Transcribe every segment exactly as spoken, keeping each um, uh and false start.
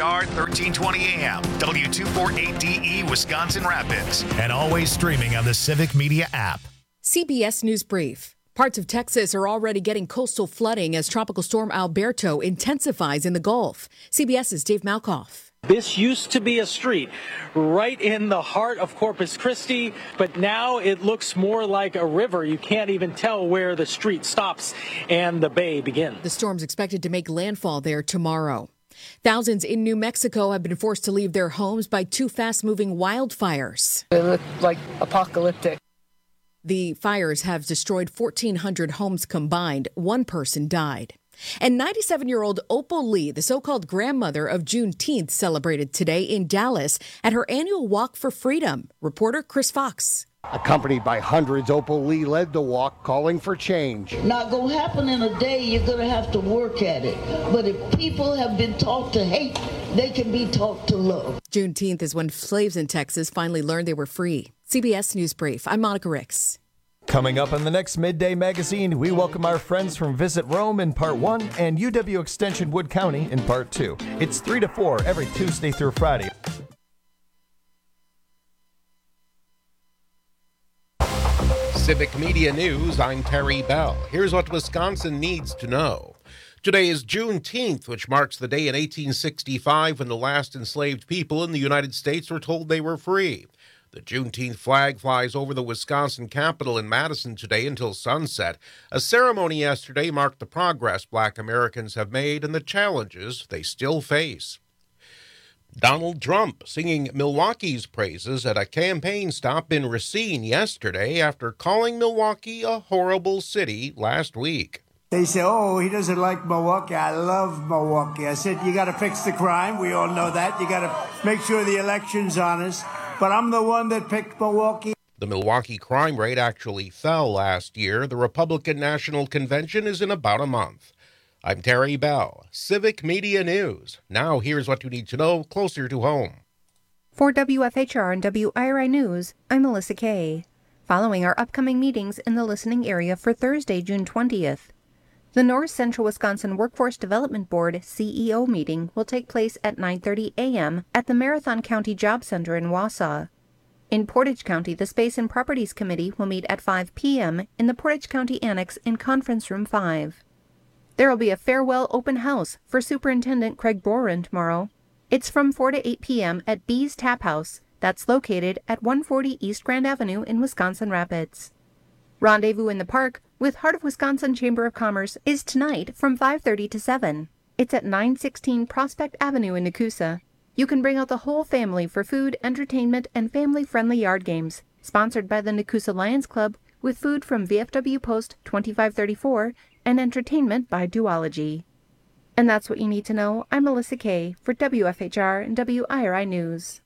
R thirteen twenty A M, W two forty-eight D E, Wisconsin Rapids, and always streaming on the Civic Media app. C B S News Brief. Parts of Texas are already getting coastal flooding as Tropical Storm Alberto intensifies in the Gulf. CBS's Dave Malkoff. This used to be a street right in the heart of Corpus Christi, but now it looks more like a river. You can't even tell where the street stops and the bay begins. The storm's expected to make landfall there tomorrow. Thousands in New Mexico have been forced to leave their homes by two fast-moving wildfires. They look like apocalyptic. The fires have destroyed fourteen hundred homes combined. One person died. And ninety-seven-year-old Opal Lee, the so-called grandmother of Juneteenth, celebrated today in Dallas at her annual Walk for Freedom. Reporter Chris Fox. Accompanied by hundreds, Opal Lee led the walk, calling for change. Not going to happen in a day. You're going to have to work at it. But if people have been taught to hate, they can be taught to love. Juneteenth is when slaves in Texas finally learned they were free. C B S News Brief. I'm Monica Ricks. Coming up on the next Midday Magazine, we welcome our friends from Visit Rome in Part one and U W Extension Wood County in Part two. It's three to four every Tuesday through Friday. Civic Media News, I'm Terry Bell. Here's what Wisconsin needs to know. Today is Juneteenth, which marks the day in eighteen sixty-five when the last enslaved people in the United States were told they were free. The Juneteenth flag flies over the Wisconsin Capitol in Madison today until sunset. A ceremony yesterday marked the progress Black Americans have made and the challenges they still face. Donald Trump singing Milwaukee's praises at a campaign stop in Racine yesterday after calling Milwaukee a horrible city last week. They say, oh, he doesn't like Milwaukee. I love Milwaukee. I said, you got to fix the crime. We all know that. You got to make sure the election's honest. But I'm the one that picked Milwaukee. The Milwaukee crime rate actually fell last year. The Republican National Convention is in about a month. I'm Terry Bell, Civic Media News. Now here's what you need to know closer to home. For W F H R and W I R I News, I'm Melissa Kay. Following our upcoming meetings in the listening area for Thursday, June twentieth. The North Central Wisconsin Workforce Development Board C E O meeting will take place at nine thirty a.m. at the Marathon County Job Center in Wausau. In Portage County, the Space and Properties Committee will meet at five p.m. in the Portage County Annex in Conference Room five. There will be a farewell open house for Superintendent Craig Boren tomorrow. It's from four to eight p.m. at Bee's Tap House. That's located at one forty East Grand Avenue in Wisconsin Rapids. Rendezvous in the Park with Heart of Wisconsin Chamber of Commerce is tonight from five thirty to seven. It's at nine sixteen Prospect Avenue in Nakusa. You can bring out the whole family for food, entertainment, and family-friendly yard games. Sponsored by the Nakusa Lions Club with food from V F W Post twenty-five thirty-four and entertainment by Duology. And that's what you need to know. I'm Melissa Kay for W F H R and W I R I News.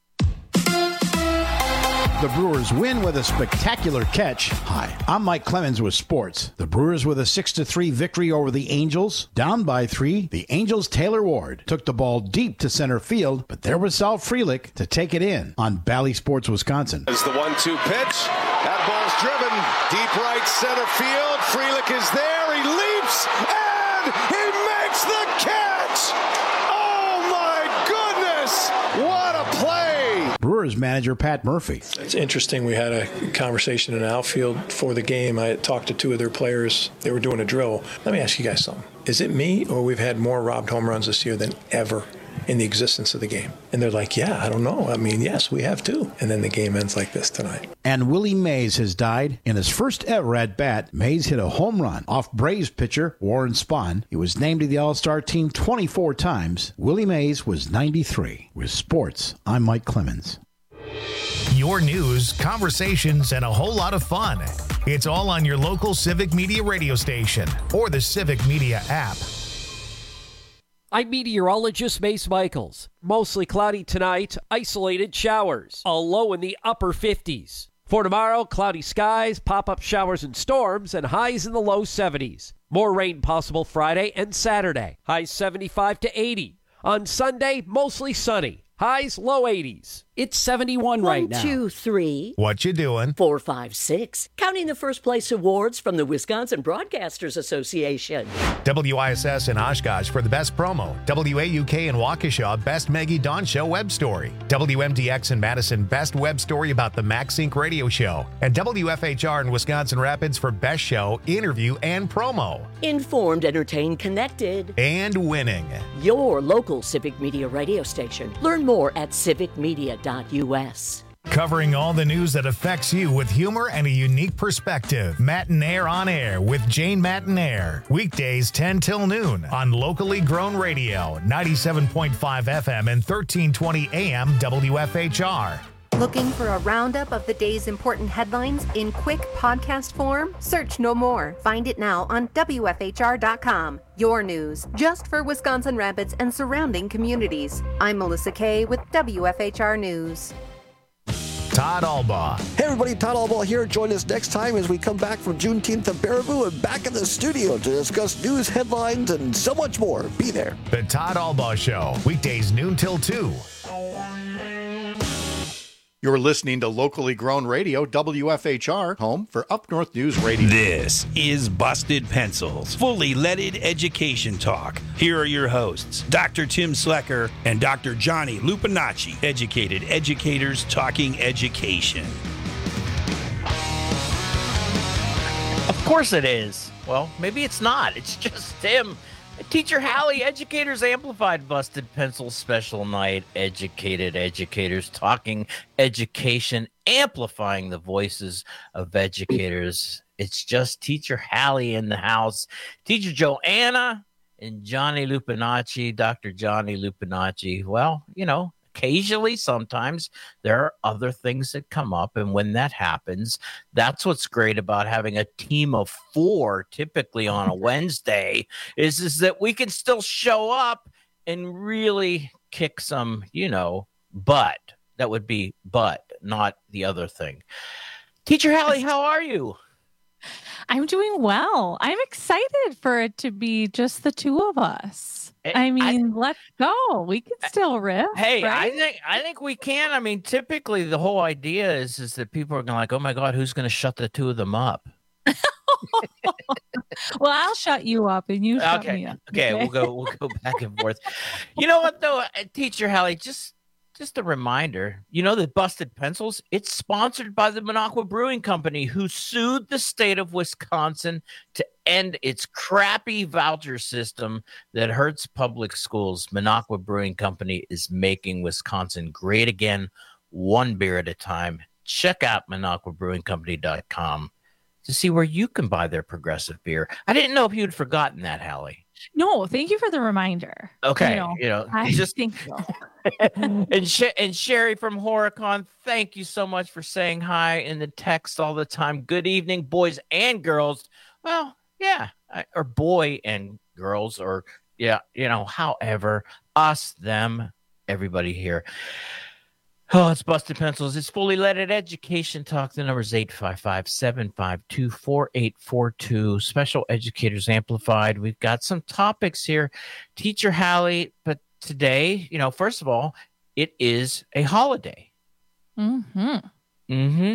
The Brewers win with a spectacular catch. Hi, I'm Mike Clemens with sports. The Brewers with a six to three victory over the Angels. Down by three, the Angels' Taylor Ward took the ball deep to center field, but there was Sal Frelick to take it in on Bally Sports Wisconsin. As the one two pitch, that ball's driven deep right center field. Frelick is there, he leaps, and he makes the catch! Oh my goodness! What a play! Brewers manager Pat Murphy. It's interesting. We had a conversation in the outfield for the game. I talked to two of their players. They were doing a drill. Let me ask you guys something. Is it me or we've had more robbed home runs this year than ever in the existence of the game? And they're like, yeah, I don't know. I mean, yes, we have too. And then the game ends like this tonight. And Willie Mays has died. In his first ever at-bat, Mays hit a home run off Braves pitcher Warren Spahn. He was named to the All-Star team twenty-four times. Willie Mays was ninety-three. With sports, I'm Mike Clemens. Your news, conversations, and a whole lot of fun. It's all on your local Civic Media radio station or the Civic Media app. I'm meteorologist Mace Michaels. Mostly cloudy tonight, isolated showers, a low in the upper fifties. For tomorrow, cloudy skies, pop-up showers and storms, and highs in the low seventies. More rain possible Friday and Saturday, highs seventy-five to eighty. On Sunday, mostly sunny, highs low eighties. It's seventy-one One, right now. two, three. What you doing? Four, five, six. Counting the first place awards from the Wisconsin Broadcasters Association. W I S S in Oshkosh for the best promo. W A U K in Waukesha, best Maggie Dawn Show web story. W M D X in Madison, best web story about the MaxSync radio show. And W F H R in Wisconsin Rapids for best show, interview, and promo. Informed, entertained, connected. And winning. Your local Civic Media radio station. Learn more at civic media dot U S. Covering all the news that affects you with humor and a unique perspective. Matinaire on Air with Jane Matinaire. Weekdays ten till noon on locally grown radio, ninety-seven point five F M and thirteen twenty A M W F H R. Looking for a roundup of the day's important headlines in quick podcast form? Search no more. Find it now on W F H R dot com. Your news, just for Wisconsin Rapids and surrounding communities. I'm Melissa Kay with W F H R News. Todd Albaugh. Hey everybody, Todd Albaugh here. Join us next time as we come back from Juneteenth at Baraboo and back in the studio to discuss news, headlines, and so much more. Be there. The Todd Albaugh Show, weekdays noon till two. You're listening to locally grown radio, W F H R, home for Up North News Radio. This is Busted Pencils, fully leaded education talk. Here are your hosts, Doctor Tim Slecker and Doctor Johnny Lupinacci, educated educators talking education. Of course it is. Well, maybe it's not. It's just Tim. Teacher Hallie, Educators Amplified Busted Pencil Special Night. Educated educators talking education, amplifying the voices of educators. It's just Teacher Hallie in the house. Teacher Joanna and Johnny Lupinacci, Doctor Johnny Lupinacci. Well, you know, occasionally, sometimes there are other things that come up. And when that happens, that's what's great about having a team of four, typically on a Wednesday, is, is that we can still show up and really kick some, you know, butt. That would be butt, not the other thing. Teacher Hallie, how are you? I'm doing well. I'm excited for it to be just the two of us. I mean, I, let's go. We can still riff. Hey, right? I think I think we can. I mean, typically the whole idea is is that people are going like, oh my God, who's going to shut the two of them up? Well, I'll shut you up and you shut okay. me up. Okay, okay, we'll go we'll go back and forth. You know what though, Teacher Hallie, just Just a reminder, you know that Busted Pencils, it's sponsored by the Minocqua Brewing Company, who sued the state of Wisconsin to end its crappy voucher system that hurts public schools. Minocqua Brewing Company is making Wisconsin great again, one beer at a time. Check out minocqua brewing company dot com to see where you can buy their progressive beer. I didn't know if you'd forgotten that, Hallie. No, thank you for the reminder. Okay, you know, you know I just think so. and, Sh- and Sherry from Horicon, thank you so much for saying hi in the text all the time. Good evening, boys and girls. Well, yeah, I, or boy and girls, or yeah, you know, however, us, them, everybody here. Oh, it's Busted Pencils. It's fully leaded education talk. The number is eight five five, seven five two, four eight four two. Special Educators Amplified. We've got some topics here. Teacher Hallie, but today, you know, first of all, it is a holiday. Mm-hmm. Mm-hmm.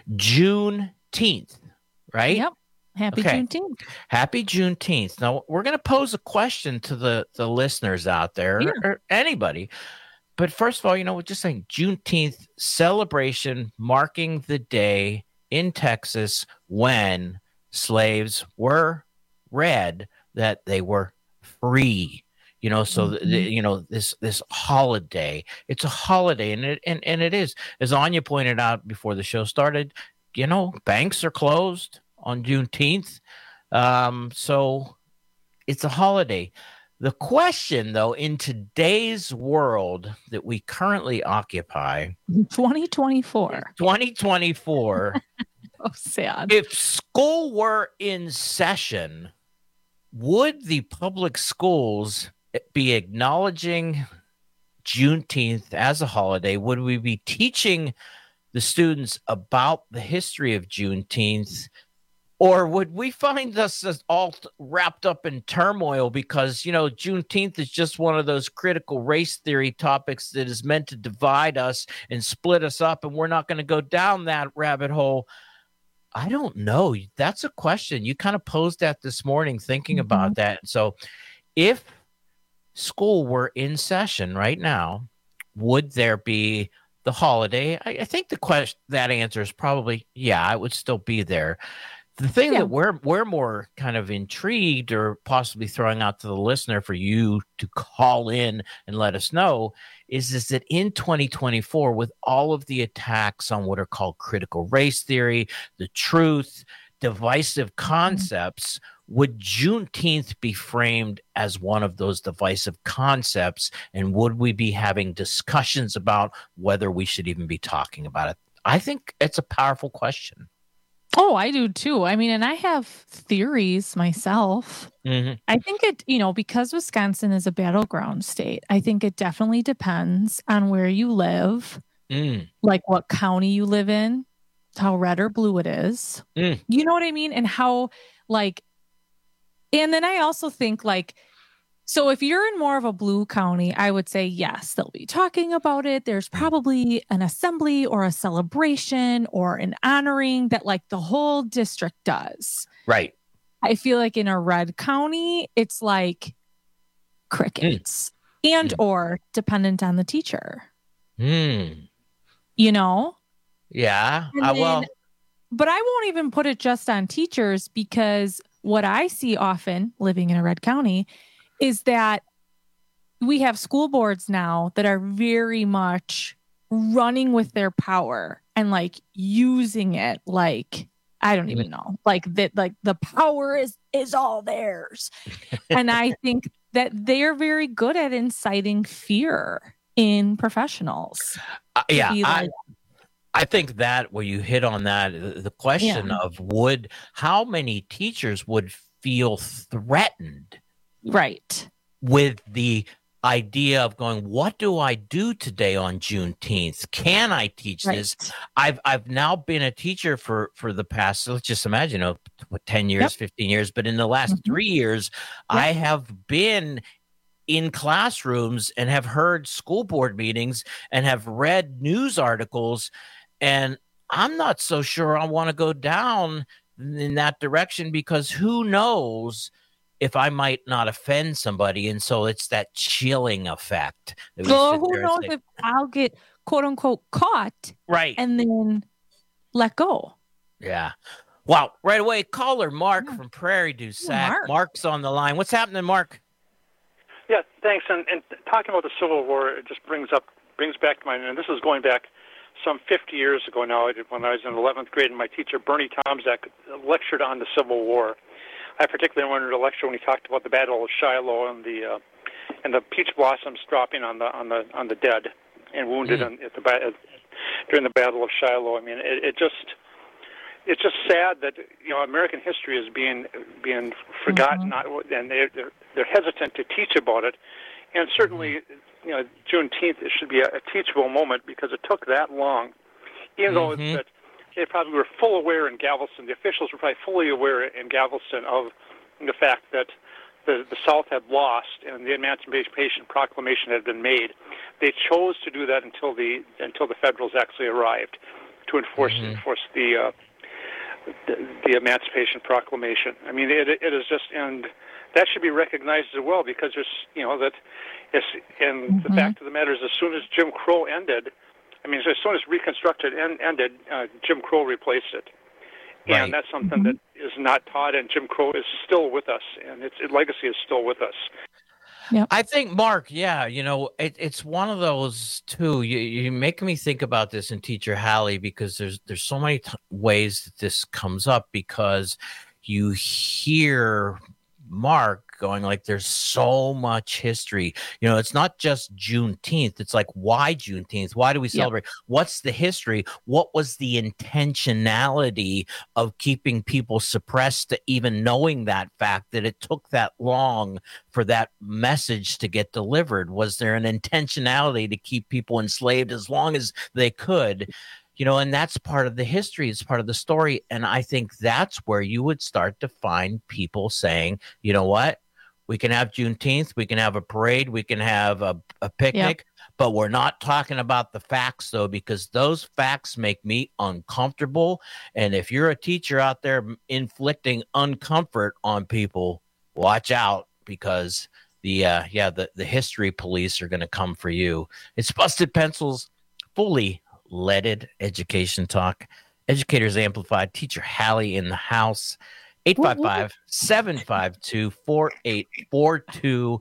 Juneteenth, right? Yep. Happy okay. Juneteenth. Happy Juneteenth. Now, we're going to pose a question to the, the listeners out there, yeah. or, or anybody. But first of all, you know, we're just saying Juneteenth celebration marking the day in Texas when slaves were read that they were free. You know, so mm-hmm. the, you know this this holiday. It's a holiday, and it and, and it is. As Anya pointed out before the show started, you know, banks are closed on Juneteenth, um, so it's a holiday. The question, though, in today's world that we currently occupy, twenty twenty-four, twenty twenty-four, oh, sad. If school were in session, would the public schools be acknowledging Juneteenth as a holiday? Would we be teaching the students about the history of Juneteenth? Or would we find us as all wrapped up in turmoil because, you know, Juneteenth is just one of those critical race theory topics that is meant to divide us and split us up, and we're not going to go down that rabbit hole? I don't know. That's a question. You kind of posed that this morning thinking mm-hmm. about that. So if school were in session right now, would there be the holiday? I, I think the question, that answer is probably, yeah, I would still be there. The thing yeah. that we're we're more kind of intrigued or possibly throwing out to the listener for you to call in and let us know is, is that in twenty twenty-four, with all of the attacks on what are called critical race theory, the truth, divisive concepts, mm-hmm. would Juneteenth be framed as one of those divisive concepts? And would we be having discussions about whether we should even be talking about it? I think it's a powerful question. Oh, I do too. I mean, and I have theories myself. Mm-hmm. I think it, you know, because Wisconsin is a battleground state, I think it definitely depends on where you live, mm. like what county you live in, how red or blue it is. Mm. You know what I mean? And how, like, and then I also think, like, so if you're in more of a blue county, I would say, yes, they'll be talking about it. There's probably an assembly or a celebration or an honoring that like the whole district does. Right. I feel like in a red county, it's like crickets mm. and mm. or dependent on the teacher. Mm. You know? Yeah. Uh, then, well, but I won't even put it just on teachers, because what I see often living in a red county is that we have school boards now that are very much running with their power and like using it like, I don't even know, like that, like the power is, is all theirs. And I think that they're very good at inciting fear in professionals. Uh, yeah. Like, I, I think that where you hit on that, the question yeah. of would, how many teachers would feel threatened? Right. With the idea of going, what do I do today on Juneteenth? Can I teach right. this? I've I've now been a teacher for for the past, let's just imagine, you know, ten years, yep. fifteen years, but in the last mm-hmm. three years, yep. I have been in classrooms and have heard school board meetings and have read news articles, and I'm not so sure I want to go down in that direction, because who knows if I might not offend somebody. And so it's that chilling effect. So who knows say, if I'll get quote unquote caught. Right. And then let go. Yeah. Wow. Right away. Caller Mark yeah. from Prairie du Sac. Mark. Mark's on the line. What's happening, Mark? Yeah, thanks. And, and talking about the Civil War, it just brings up, brings back to mind, and this is going back some fifty years ago now, when I was in eleventh grade, and my teacher, Bernie Tomczak, lectured on the Civil War. I particularly wanted to lecture when he talked about the Battle of Shiloh and the uh, and the peach blossoms dropping on the on the on the dead and wounded mm. in, at the at, during the Battle of Shiloh. I mean, it, it just it's just sad that, you know, American history is being being forgotten, mm-hmm. not, and they're, they're they're hesitant to teach about it. And certainly, you know, Juneteenth, it should be a, a teachable moment, because it took that long, even mm-hmm. though it's that. They probably were full aware in Galveston. The officials were probably fully aware in Galveston of the fact that the, the South had lost and the Emancipation Proclamation had been made. They chose to do that until the until the Federals actually arrived to enforce mm-hmm. enforce the, uh, the the Emancipation Proclamation. I mean, it it is just, and that should be recognized as well, because there's, you know, that it's, and mm-hmm. the fact of the matter is, as soon as Jim Crow ended. I mean, as soon as Reconstructed end, ended, uh, Jim Crow replaced it. And right. that's something that is not taught, and Jim Crow is still with us, and its, its legacy is still with us. Yep. I think, Mark, yeah, you know, it, it's one of those, too. You, you make me think about this in Teacher Hallie, because there's, there's so many t- ways that this comes up, because you hear Mark going like, there's so much history. You know, it's not just Juneteenth. It's like, why Juneteenth? Why do we celebrate? Yep. What's the history? What was the intentionality of keeping people suppressed to even knowing that fact, that it took that long for that message to get delivered? Was there an intentionality to keep people enslaved as long as they could? You know, and that's part of the history. It's part of the story. And I think that's where you would start to find people saying, you know what? We can have Juneteenth. We can have a parade. We can have a, a picnic. Yep. But we're not talking about the facts, though, because those facts make me uncomfortable. And if you're a teacher out there inflicting uncomfort on people, watch out, because the uh, yeah the, the history police are going to come for you. It's Busted Pencils, fully leaded education talk. Educators Amplified. Teacher Hallie in the house. eight five five, seven five two, four eight four two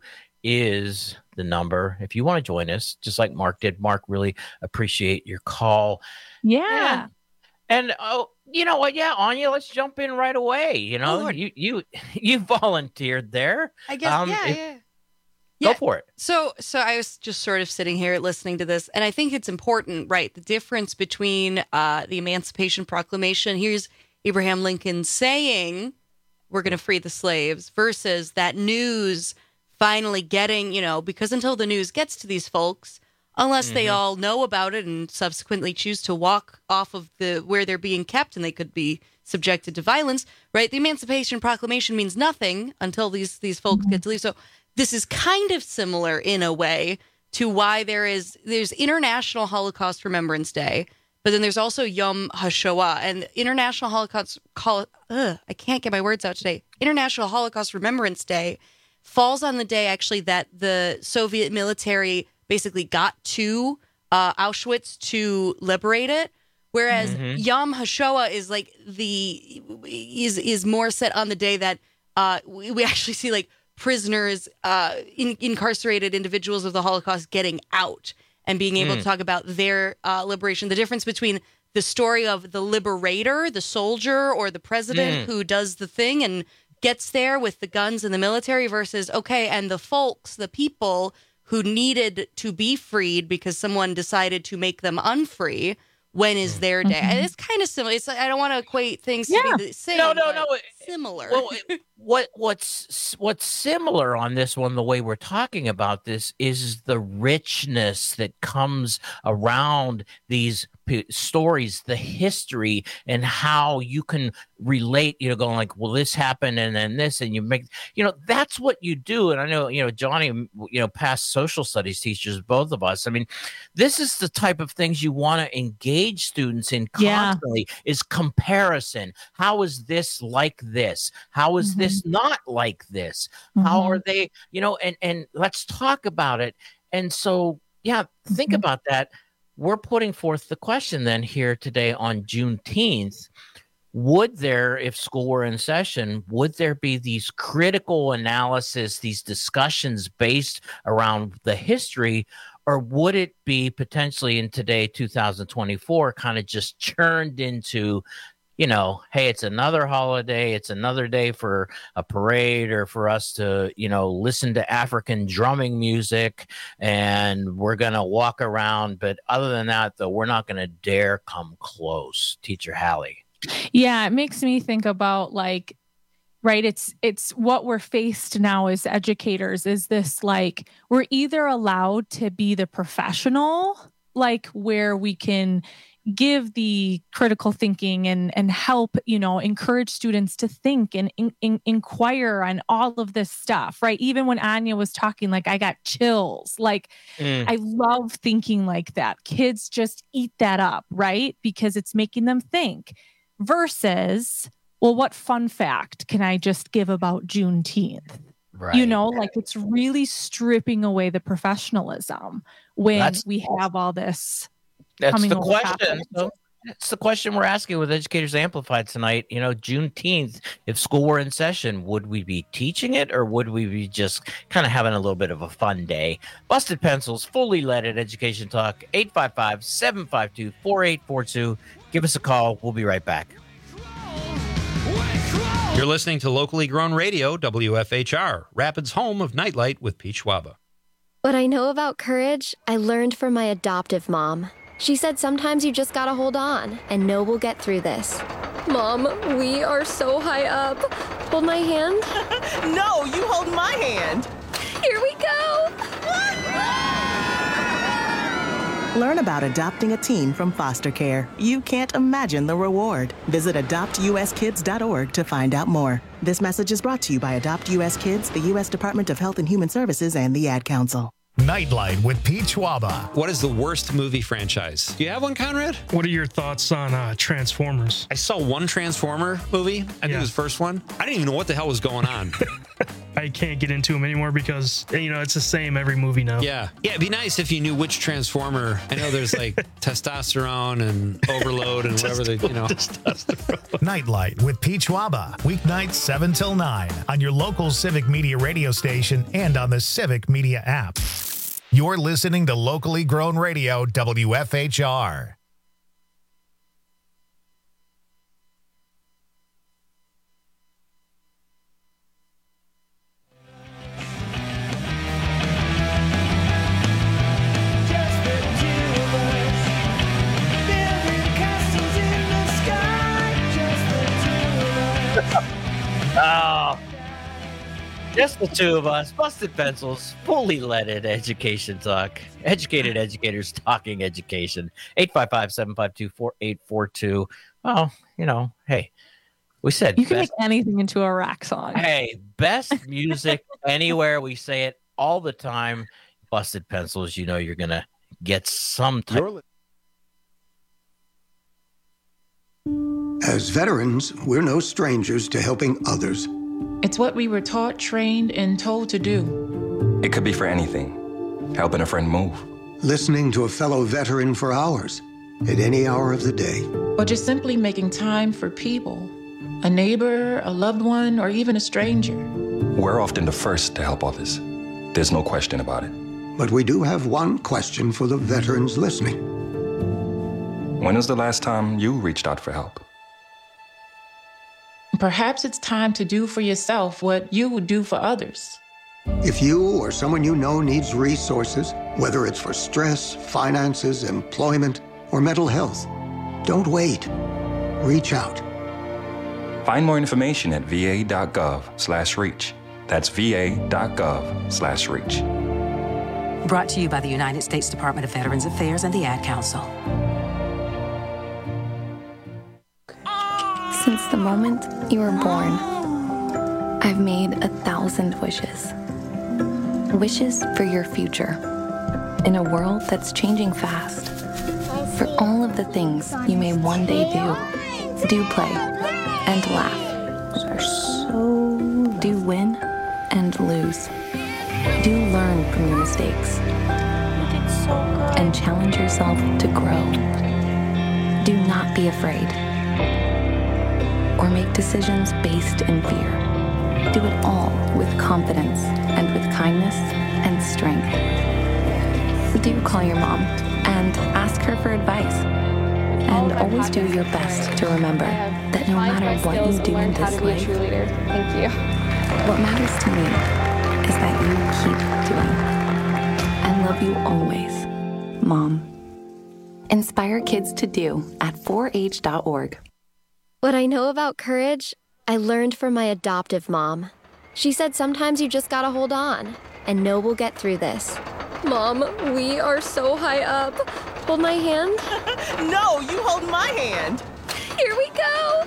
is the number if you want to join us, just like Mark did. Mark, really appreciate your call. Yeah. And, and oh, you know what? Yeah, Anya, let's jump in right away. You know, oh, you you you volunteered there. I guess, um, yeah, if, yeah. Go yeah. for it. So, so I was just sort of sitting here listening to this, and I think it's important, right? The difference between uh, the Emancipation Proclamation, here's Abraham Lincoln saying, we're going to free the slaves, versus that news finally getting, you know, because until the news gets to these folks, unless mm-hmm. they all know about it and subsequently choose to walk off of the where they're being kept and they could be subjected to violence, right? The Emancipation Proclamation means nothing until these these folks get to leave. So this is kind of similar in a way to why there is there's International Holocaust Remembrance Day, but then there's also Yom HaShoah. And International Holocaust call ugh, I can't get my words out today. International Holocaust Remembrance Day falls on the day actually that the Soviet military basically got to uh, Auschwitz to liberate it, whereas mm-hmm. Yom HaShoah is like the is is more set on the day that uh, we, we actually see like prisoners, uh, in, incarcerated individuals of the Holocaust getting out and being able mm. to talk about their uh, liberation. The difference between the story of the liberator, the soldier, or the president mm. who does the thing and gets there with the guns and the military versus, okay, and the folks, the people who needed to be freed because someone decided to make them unfree. When is their day? Mm-hmm. And it's kind of similar. It's I don't want to equate things to yeah. be the same. No, no, no. Similar. Well, what what's what's similar on this one, the way we're talking about this, is the richness that comes around these p- stories, the history, and how you can relate. You know, going like, well, this happened, and then this, and you make, you know, that's what you do. And I know, you know, Johnny, you know, past social studies teachers, both of us. I mean, this is the type of things you want to engage students in constantly. Yeah. Is comparison. How is this like this? How is mm-hmm. this not like this? Mm-hmm. How are they, you know, and, and let's talk about it. And so, yeah, think mm-hmm. about that. We're putting forth the question then here today on Juneteenth. Would there, if school were in session, would there be these critical analysis, these discussions based around the history, or would it be potentially in today, two thousand twenty-four, kind of just churned into, you know, hey, it's another holiday, it's another day for a parade or for us to, you know, listen to African drumming music, and we're going to walk around. But other than that, though, we're not going to dare come close. Teacher Hallie. Yeah, it makes me think about like, right, it's it's what we're faced now as educators is this, like, we're either allowed to be the professional, like where we can give the critical thinking and and help, you know, encourage students to think and in, in, inquire on all of this stuff, right? Even when Anya was talking, like, I got chills. Like, mm. I love thinking like that. Kids just eat that up, right? Because it's making them think. Versus, well, what fun fact can I just give about Juneteenth? Right. You know, like it's really stripping away the professionalism when that's, we have all this. That's coming the question. So that's the question we're asking with Educators Amplified tonight. You know, Juneteenth, if school were in session, would we be teaching it, or would we be just kind of having a little bit of a fun day? Busted Pencils, fully leaded education talk, eight five five, seven five two, four eight four two. Give us a call. We'll be right back. You're listening to locally grown radio, W F H R, Rapids' home of Nightlight with Pete Schwaba. What I know about courage, I learned from my adoptive mom. She said sometimes you just gotta hold on and know we'll get through this. Mom, we are so high up. Hold my hand. No, you hold my hand. hand. Here we go. Learn about adopting a teen from foster care. You can't imagine the reward. Visit adopt u s kids dot org to find out more. This message is brought to you by Adopt U S Kids, the U S Department of Health and Human Services, and the Ad Council. Nightlight with Pete Schwaba. What is the worst movie franchise? Do you have one, Conrad? What are your thoughts on uh, Transformers? I saw one Transformer movie. I think Yeah. it was the first one. I didn't even know what the hell was going on. I can't get into them anymore because, you know, it's the same every movie now. Yeah. Yeah, it'd be nice if you knew which Transformer. I know there's like testosterone and overload and whatever they, you know. Nightlight with Pete Schwaba. Weeknights seven till nine on your local Civic Media radio station and on the Civic Media app. You're listening to locally grown radio W F H R. Oh, just the two of us. Busted Pencils, fully leaded education talk. Educated educators talking education. eight five five, seven five two, four eight four two. Well, you know, hey, we said You can best, make anything into a rock song. hey, best music anywhere. We say it all the time. Busted Pencils, you know you're going to get some type. As veterans, we're no strangers to helping others. It's what we were taught, trained, and told to do. It could be for anything. Helping a friend move. Listening to a fellow veteran for hours, at any hour of the day. Or just simply making time for people. A neighbor, a loved one, or even a stranger. We're often the first to help others. There's no question about it. But we do have one question for the veterans listening. When was the last time you reached out for help? Perhaps it's time to do for yourself what you would do for others. If you or someone you know needs resources, whether it's for stress, finances, employment, or mental health, don't wait. Reach out. Find more information at va.gov slash reach. That's va.gov slash reach. Brought to you by the United States Department of Veterans Affairs and the Ad Council. Since the moment you were born, I've made a thousand wishes. Wishes for your future. In a world that's changing fast. For all of the things you may one day do. Do play and laugh. Are so do win and lose. Do learn from your mistakes. And challenge yourself to grow. Do not be afraid. Or make decisions based in fear. Do it all with confidence and with kindness and strength. Do call your mom and ask her for advice. And always do your best to remember that no matter what you do in this life, thank you. What matters to me is that you keep doing. I love you always, Mom. Inspire kids to do at four H dot org. What I know about courage, I learned from my adoptive mom. She said sometimes you just gotta hold on and know we'll get through this. Mom, we are so high up. Hold my hand. No, you hold my hand. Here we go.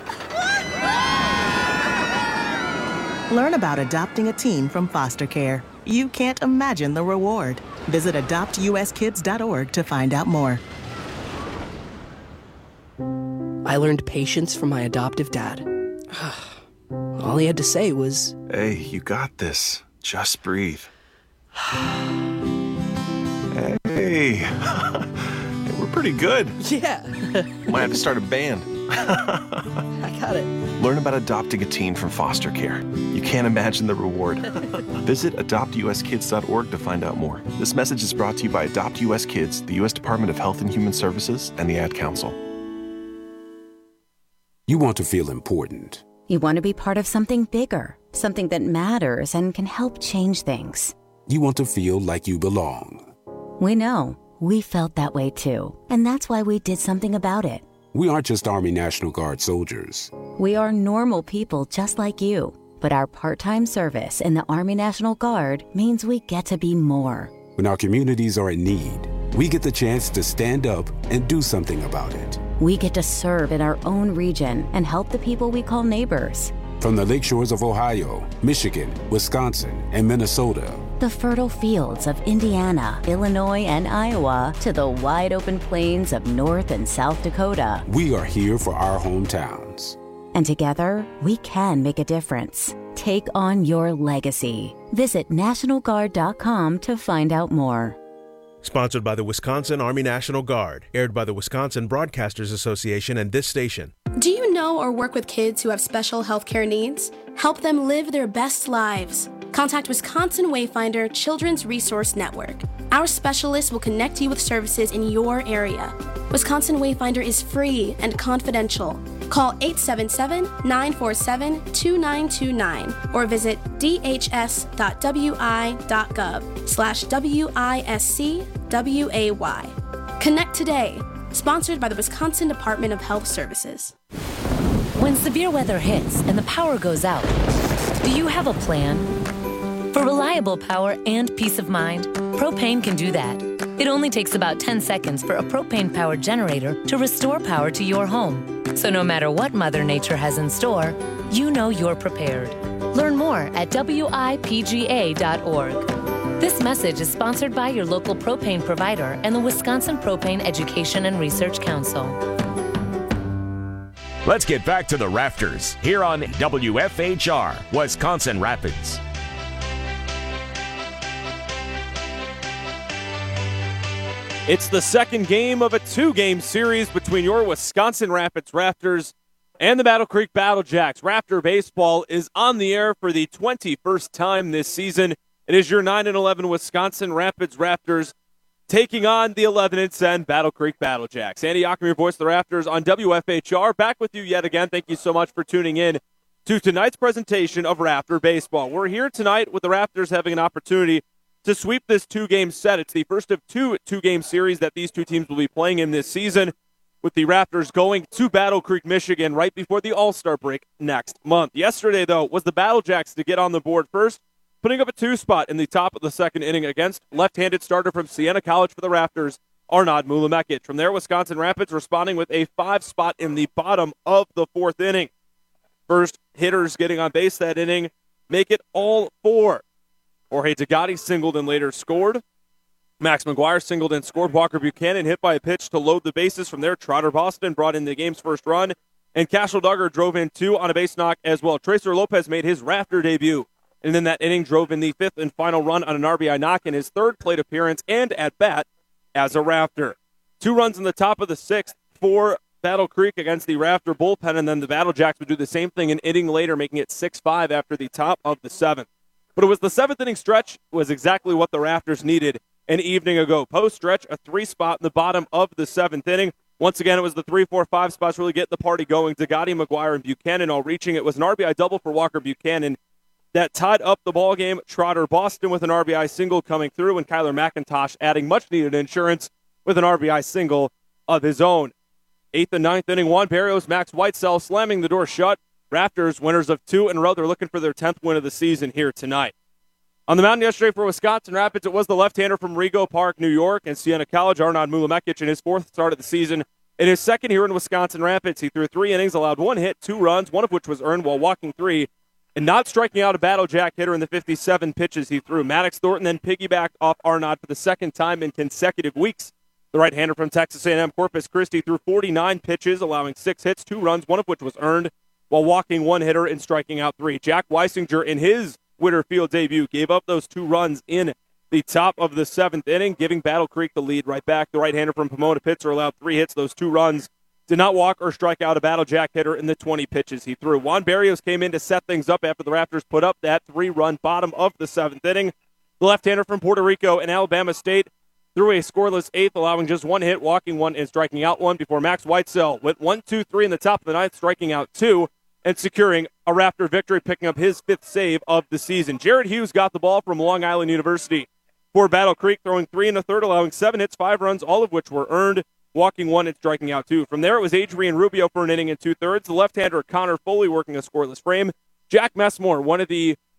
Learn about adopting a teen from foster care. You can't imagine the reward. Visit adopt u s kids dot org to find out more. I learned patience from my adoptive dad. All he had to say was, "Hey, you got this. Just breathe." Hey, we're pretty good. Yeah. Might have to start a band. I got it. Learn about adopting a teen from foster care. You can't imagine the reward. Visit adopt u s kids dot org to find out more. This message is brought to you by Adopt U S Kids, the U S Department of Health and Human Services, and the Ad Council. You want to feel important. You want to be part of something bigger, something that matters and can help change things. You want to feel like you belong. We know. We felt that way too. And that's why we did something about it. We aren't just Army National Guard soldiers. We are normal people just like you. But our part-time service in the Army National Guard means we get to be more. When our communities are in need, we get the chance to stand up and do something about it. We get to serve in our own region and help the people we call neighbors. From the lake shores of Ohio, Michigan, Wisconsin, and Minnesota, the fertile fields of Indiana, Illinois, and Iowa, to the wide open plains of North and South Dakota, we are here for our hometowns. And together, we can make a difference. Take on your legacy. Visit National Guard dot com to find out more. Sponsored by the Wisconsin Army National Guard. Aired by the Wisconsin Broadcasters Association and this station. Do you know or work with kids who have special health care needs? Help them live their best lives. Contact Wisconsin Wayfinder Children's Resource Network. Our specialists will connect you with services in your area. Wisconsin Wayfinder is free and confidential. Call eight seven seven, nine four seven, two nine two nine or visit d h s dot w i dot gov slash W I S C W A Y. Connect today. Sponsored by the Wisconsin Department of Health Services. When severe weather hits and the power goes out, do you have a plan? For reliable power and peace of mind, Propane can do that. It only takes about ten seconds for a propane-powered generator to restore power to your home. So no matter what Mother Nature has in store, you know you're prepared. Learn more at W I P G A dot org. This message is sponsored by your local propane provider and the Wisconsin Propane Education and Research Council. Let's get back to the Rafters here on W F H R, Wisconsin Rapids. It's the second game of a two-game series between your Wisconsin Rapids Rafters and the Battle Creek Battlejacks. Raptor Baseball is on the air for the twenty-first time this season. It is your nine and eleven Wisconsin Rapids Raptors taking on the eleven and ten Battle Creek Battlejacks. Andy Yochum, your voice of the Raptors on W F H R. Back with you yet again. Thank you so much for tuning in to tonight's presentation of Raptor Baseball. We're here tonight with the Raptors having an opportunity to sweep this two-game set. It's the first of two two-game series that these two teams will be playing in this season, with the Raptors going to Battle Creek, Michigan right before the All-Star break next month. Yesterday, though, was the Battlejacks to get on the board first, putting up a two-spot in the top of the second inning against left-handed starter from Siena College for the Raptors, Arnaud Mulamekic. From there, Wisconsin Rapids responding with a five-spot in the bottom of the fourth inning. First hitters getting on base that inning make it all four. Jorge Tagatti singled and later scored. Max McGuire singled and scored. Walker Buchanan hit by a pitch to load the bases. From there, Trotter Boston brought in the game's first run, and Cashel Duggar drove in two on a base knock as well. Tracer Lopez made his Raptor debut, and then that inning drove in the fifth and final run on an R B I knock in his third plate appearance and at bat as a Raptor. Two runs in the top of the sixth for Battle Creek against the Raptor bullpen, and then the Battlejacks would do the same thing an inning later, making it six five after the top of the seventh. But it was the seventh inning stretch was exactly what the Raptors needed an evening ago. Post-stretch, a three-spot in the bottom of the seventh inning. Once again, it was the three, four, five spots really getting the party going. Tagatti, McGuire, and Buchanan all reaching. It was an R B I double for Walker Buchanan that tied up the ball game. Trotter Boston with an R B I single coming through, and Kyler McIntosh adding much-needed insurance with an R B I single of his own. Eighth and ninth inning, Juan Barrios, Max Whitesell slamming the door shut. Raptors, winners of two in a row. They're looking for their tenth win of the season here tonight. On the mound yesterday for Wisconsin Rapids, it was the left-hander from Rego Park, New York, and Siena College, Arnaud Mulamekic, in his fourth start of the season. In his second here in Wisconsin Rapids, he threw three innings, allowed one hit, two runs, one of which was earned while walking three, and not striking out a Battlejack hitter in the fifty-seven pitches he threw. Maddox Thornton then piggybacked off Arnaud for the second time in consecutive weeks. The right-hander from Texas A and M, Corpus Christi, threw forty-nine pitches, allowing six hits, two runs, one of which was earned, while walking one hitter and striking out three. Jack Weisinger, in his Whitterfield debut, gave up those two runs in the top of the seventh inning, giving Battle Creek the lead right back. The right-hander from Pomona Pitzer allowed three hits, those two runs, did not walk or strike out a Battlejack hitter in the twenty pitches he threw. Juan Barrios came in to set things up after the Raptors put up that three-run bottom of the seventh inning. The left-hander from Puerto Rico and Alabama State threw a scoreless eighth, allowing just one hit, walking one, and striking out one before Max Whitesell went one, two, three in the top of the ninth, striking out two, and securing a Raptor victory, picking up his fifth save of the season. Jared Hughes got the ball from Long Island University for Battle Creek, throwing three in the third, allowing seven hits, five runs, all of which were earned, walking one and striking out two. From there, it was Adrian Rubio for an inning and two-thirds. The left-hander Connor Foley working a scoreless frame. Jack Messmore, one of the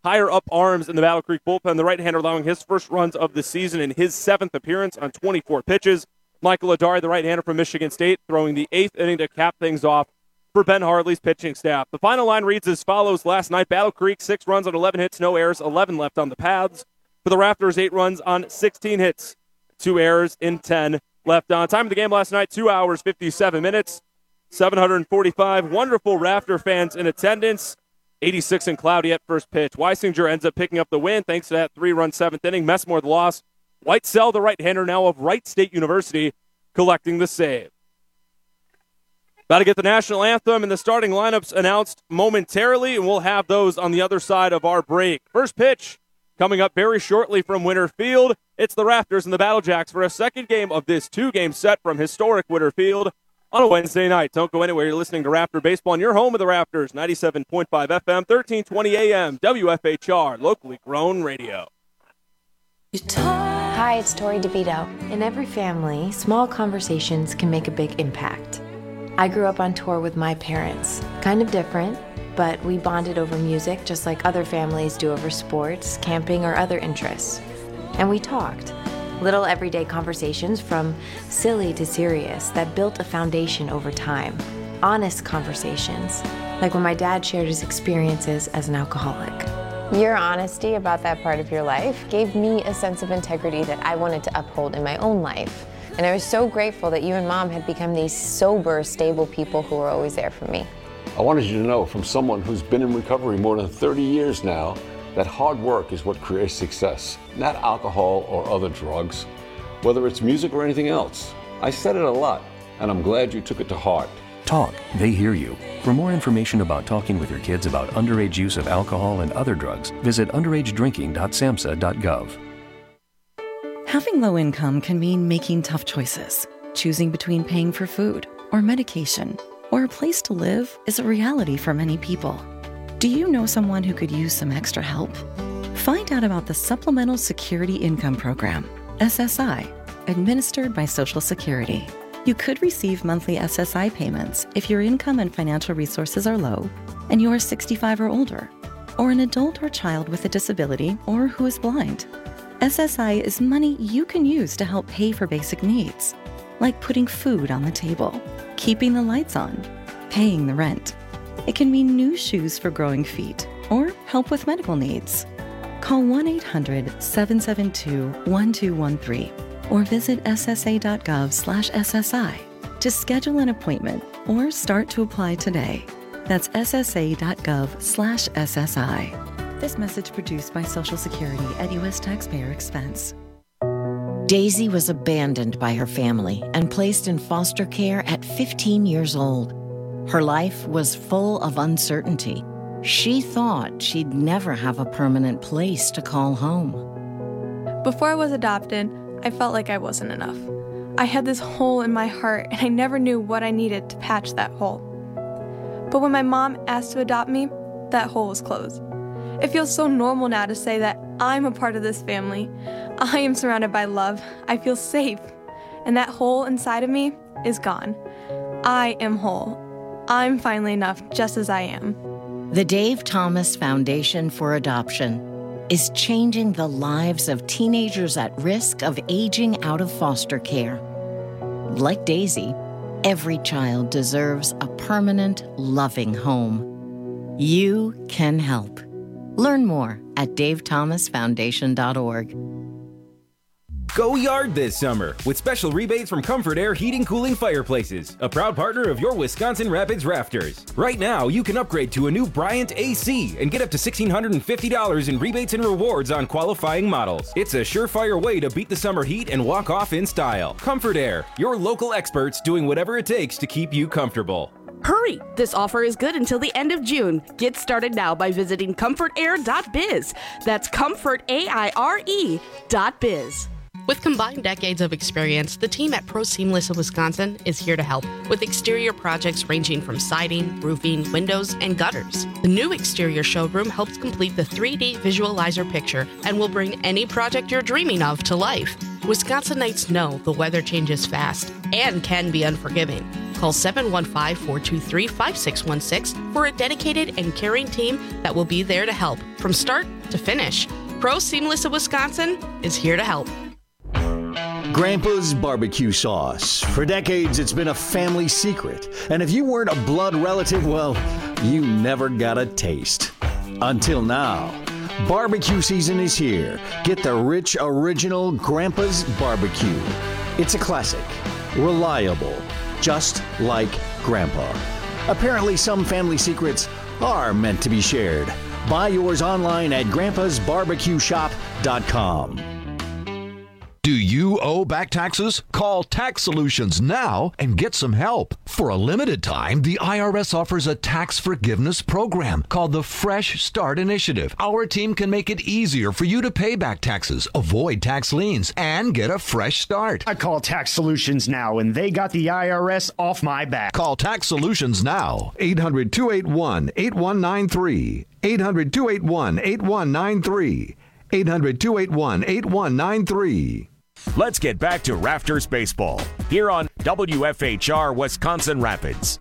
higher up arms in the Battle Creek bullpen. The right-hander allowing his first runs of the season in his seventh appearance on twenty-four pitches. Michael Adari, the right-hander from Michigan State, throwing the eighth inning to cap things off for Ben Hartley's pitching staff. The final line reads as follows. Last night, Battle Creek, six runs on eleven hits, no errors, eleven left on the pads. For the Raptors, eight runs on sixteen hits, two errors in ten left on. Time of the game last night, two hours, fifty-seven minutes, seven hundred forty-five wonderful Raptor fans in attendance. eighty-six and cloudy at first pitch. Weisinger ends up picking up the win thanks to that three-run seventh inning. Messmore the loss. Whitesell, the right-hander now of Wright State University, collecting the save. About to get the national anthem and the starting lineups announced momentarily, and we'll have those on the other side of our break. First pitch coming up very shortly from Winter Field. It's the Raptors and the Battle Jacks for a second game of this two-game set from historic Winter Field on a Wednesday night. Don't go anywhere. You're listening to Raptor Baseball on your home of the Raptors, ninety-seven point five F M, thirteen twenty A M, W F H R, locally grown radio. Hi, it's Tori DeVito. In every family, small conversations can make a big impact. I grew up on tour with my parents. Kind of different, but we bonded over music just like other families do over sports, camping, or other interests. And we talked. Little everyday conversations from silly to serious that built a foundation over time. Honest conversations, like when my dad shared his experiences as an alcoholic. Your honesty about that part of your life gave me a sense of integrity that I wanted to uphold in my own life. And I was so grateful that you and Mom had become these sober, stable people who were always there for me. I wanted you to know from someone who's been in recovery more than thirty years now that hard work is what creates success, not alcohol or other drugs, whether it's music or anything else. I said it a lot, and I'm glad you took it to heart. Talk, they hear you. For more information about talking with your kids about underage use of alcohol and other drugs, visit underage drinking dot samhsa dot gov. Having low income can mean making tough choices. Choosing between paying for food or medication or a place to live is a reality for many people. Do you know someone who could use some extra help? Find out about the Supplemental Security Income Program, S S I, administered by Social Security. You could receive monthly S S I payments if your income and financial resources are low and you are sixty-five or older, or an adult or child with a disability or who is blind. S S I is money you can use to help pay for basic needs, like putting food on the table, keeping the lights on, paying the rent. It can mean new shoes for growing feet or help with medical needs. Call one eight hundred, seven seven two, one two one three or visit S S A dot gov slash S S I to schedule an appointment or start to apply today. That's S S A dot gov slash S S I. This message produced by Social Security at U S taxpayer expense. Daisy was abandoned by her family and placed in foster care at fifteen years old. Her life was full of uncertainty. She thought she'd never have a permanent place to call home. Before I was adopted, I felt like I wasn't enough. I had this hole in my heart, and I never knew what I needed to patch that hole. But when my mom asked to adopt me, that hole was closed. It feels so normal now to say that I'm a part of this family. I am surrounded by love. I feel safe. And that hole inside of me is gone. I am whole. I'm finally enough just as I am. The Dave Thomas Foundation for Adoption is changing the lives of teenagers at risk of aging out of foster care. Like Daisy, every child deserves a permanent, loving home. You can help. Learn more at dave thomas foundation dot org. Go yard this summer with special rebates from Comfort Air Heating Cooling Fireplaces, a proud partner of your Wisconsin Rapids Rafters. Right now, you can upgrade to a new Bryant A C and get up to one thousand six hundred fifty dollars in rebates and rewards on qualifying models. It's a surefire way to beat the summer heat and walk off in style. Comfort Air, your local experts doing whatever it takes to keep you comfortable. Hurry! This offer is good until the end of June. Get started now by visiting comfort air dot biz. That's comfort aire dot biz. With combined decades of experience, the team at Pro Seamless of Wisconsin is here to help with exterior projects ranging from siding, roofing, windows, and gutters. The new exterior showroom helps complete the three D visualizer picture and will bring any project you're dreaming of to life. Wisconsinites know the weather changes fast and can be unforgiving. Call seven one five, four two three, five six one six for a dedicated and caring team that will be there to help from start to finish. Pro Seamless of Wisconsin is here to help. Grandpa's barbecue sauce. For decades, it's been a family secret. And if you weren't a blood relative, well, you never got a taste. Until now. Barbecue season is here. Get the rich, original Grandpa's barbecue. It's a classic. Reliable. Just like Grandpa. Apparently, some family secrets are meant to be shared. Buy yours online at grandpas barbecue shop dot com. Do you owe back taxes? Call Tax Solutions now and get some help. For a limited time, the I R S offers a tax forgiveness program called the Fresh Start Initiative. Our team can make it easier for you to pay back taxes, avoid tax liens, and get a fresh start. I call Tax Solutions now, and they got the I R S off my back. Call Tax Solutions now. eight hundred, two eight one, eight one nine three. eight hundred, two eight one, eight one nine three. eight hundred, two eight one, eight one nine three. Let's get back to Rafters Baseball here on W F H R Wisconsin Rapids.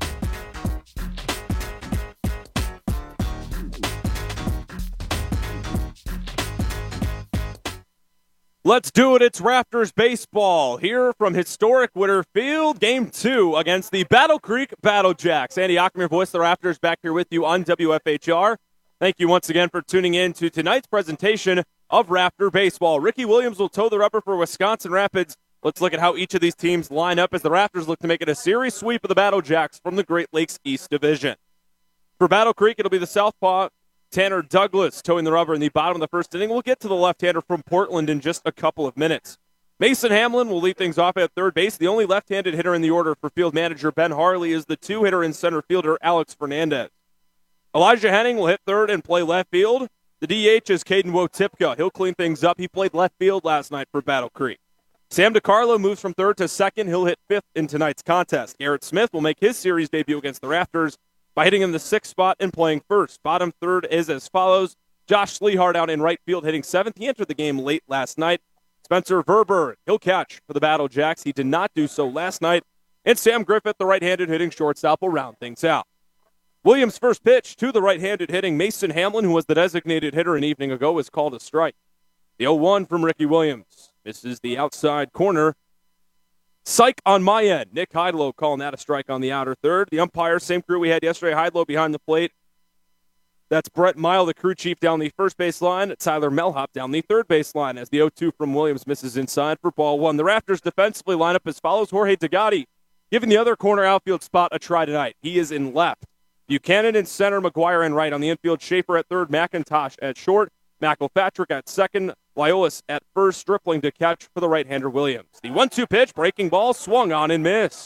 Let's do it. It's Rafters Baseball here from historic Witter Field. Game two against the Battle Creek Battle Jacks. Andy Ockmer, voice of the Rafters, back here with you on W F H R. Thank you once again for tuning in to tonight's presentation of Raptor Baseball. Ricky Williams will toe the rubber for Wisconsin Rapids. Let's look at how each of these teams line up as the Raptors look to make it a series sweep of the Battle Jacks from the Great Lakes East Division. For Battle Creek, it'll be the southpaw Tanner Douglas towing the rubber in the bottom of the first inning. We'll get to the left-hander from Portland in just a couple of minutes. Mason Hamlin will lead things off at third base. The only left-handed hitter in the order for field manager Ben Harley is the two-hitter in center fielder Alex Fernandez. Elijah Henning will hit third and play left field. The D H is Caden Wotipka. He'll clean things up. He played left field last night for Battle Creek. Sam DiCarlo moves from third to second. He'll hit fifth in tonight's contest. Garrett Smith will make his series debut against the Rafters by hitting in the sixth spot and playing first. Bottom third is as follows. Josh Slehart out in right field hitting seventh. He entered the game late last night. Spencer Verber, he'll catch for the Battle Jacks. He did not do so last night. And Sam Griffith, the right-handed hitting shortstop, will round things out. Williams' first pitch to the right-handed hitting Mason Hamlin, who was the designated hitter an evening ago, is called a strike. The oh one from Ricky Williams. Misses the outside corner. Psych on my end. Nick Heidlow calling that a strike on the outer third. The umpire, same crew we had yesterday. Heidlow behind the plate. That's Brett Mile, the crew chief, down the first base line. Tyler Melhop down the third base line as the oh two from Williams misses inside for ball one. The Raptors defensively line up as follows. Jorge Degatti giving the other corner outfield spot a try tonight. He is in left. Buchanan in center, McGuire in right. On the infield, Schaefer at third, McIntosh at short, McElpatrick at second, Liolis at first, Stripling to catch for the right-hander Williams. The one two pitch, breaking ball, swung on and missed.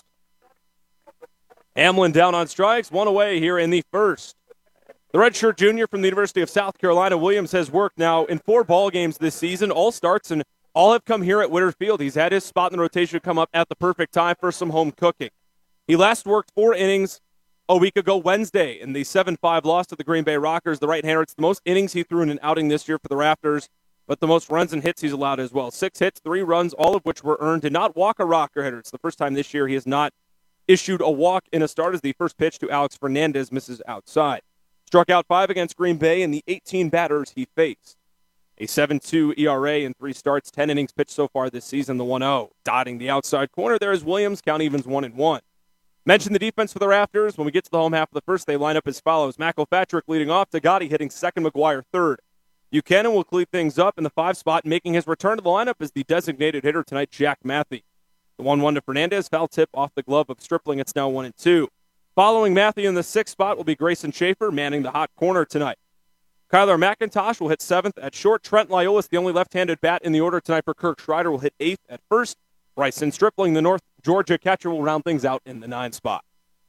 Hamlin down on strikes, one away here in the first. The redshirt junior from the University of South Carolina, Williams, has worked now in four ball games this season, all starts, and all have come here at Witter Field. He's had his spot in the rotation come up at the perfect time for some home cooking. He last worked four innings a week ago Wednesday in the seven five loss to the Green Bay Rockers. The right-hander, it's the most innings he threw in an outing this year for the Raptors, but the most runs and hits he's allowed as well. Six hits, three runs, all of which were earned. Did not walk a Rocker hitter. It's the first time this year he has not issued a walk in a start as the first pitch to Alex Fernandez misses outside. Struck out five against Green Bay in the eighteen batters he faced. A seven two E R A in three starts, ten innings pitched so far this season, the one oh. Dotting the outside corner, there is Williams, count evens one and one. Mention the defense for the Raptors. When we get to the home half of the first, they line up as follows. McElpatrick leading off, Degatti hitting second, McGuire third. Buchanan will clean things up in the five spot, making his return to the lineup as the designated hitter tonight, Jack Matthey. The one one to Fernandez, foul tip off the glove of Stripling. It's now one and two. Following Matthey in the sixth spot will be Grayson Schaefer, manning the hot corner tonight. Kyler McIntosh will hit seventh at short. Trent Liolis, the only left-handed bat in the order tonight for Kirk Schreider, will hit eighth at first. Bryson Stripling, the North Georgia catcher, will round things out in the nine spot.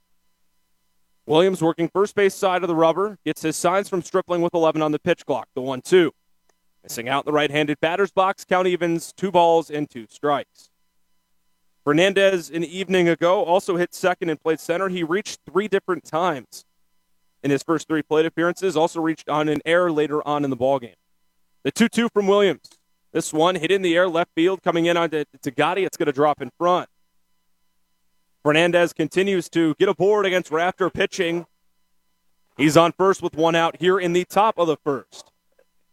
Williams working first base side of the rubber, gets his signs from Stripling with eleven on the pitch clock, the one two. Missing out in the right-handed batter's box, count evens, two balls and two strikes. Fernandez, an evening ago, also hit second and played center. He reached three different times in his first three plate appearances, also reached on an error later on in the ballgame. The two two from Williams. This one hit in the air, left field, coming in on to Degatti. It's going to drop in front. Fernandez continues to get aboard against Raptor pitching. He's on first with one out here in the top of the first.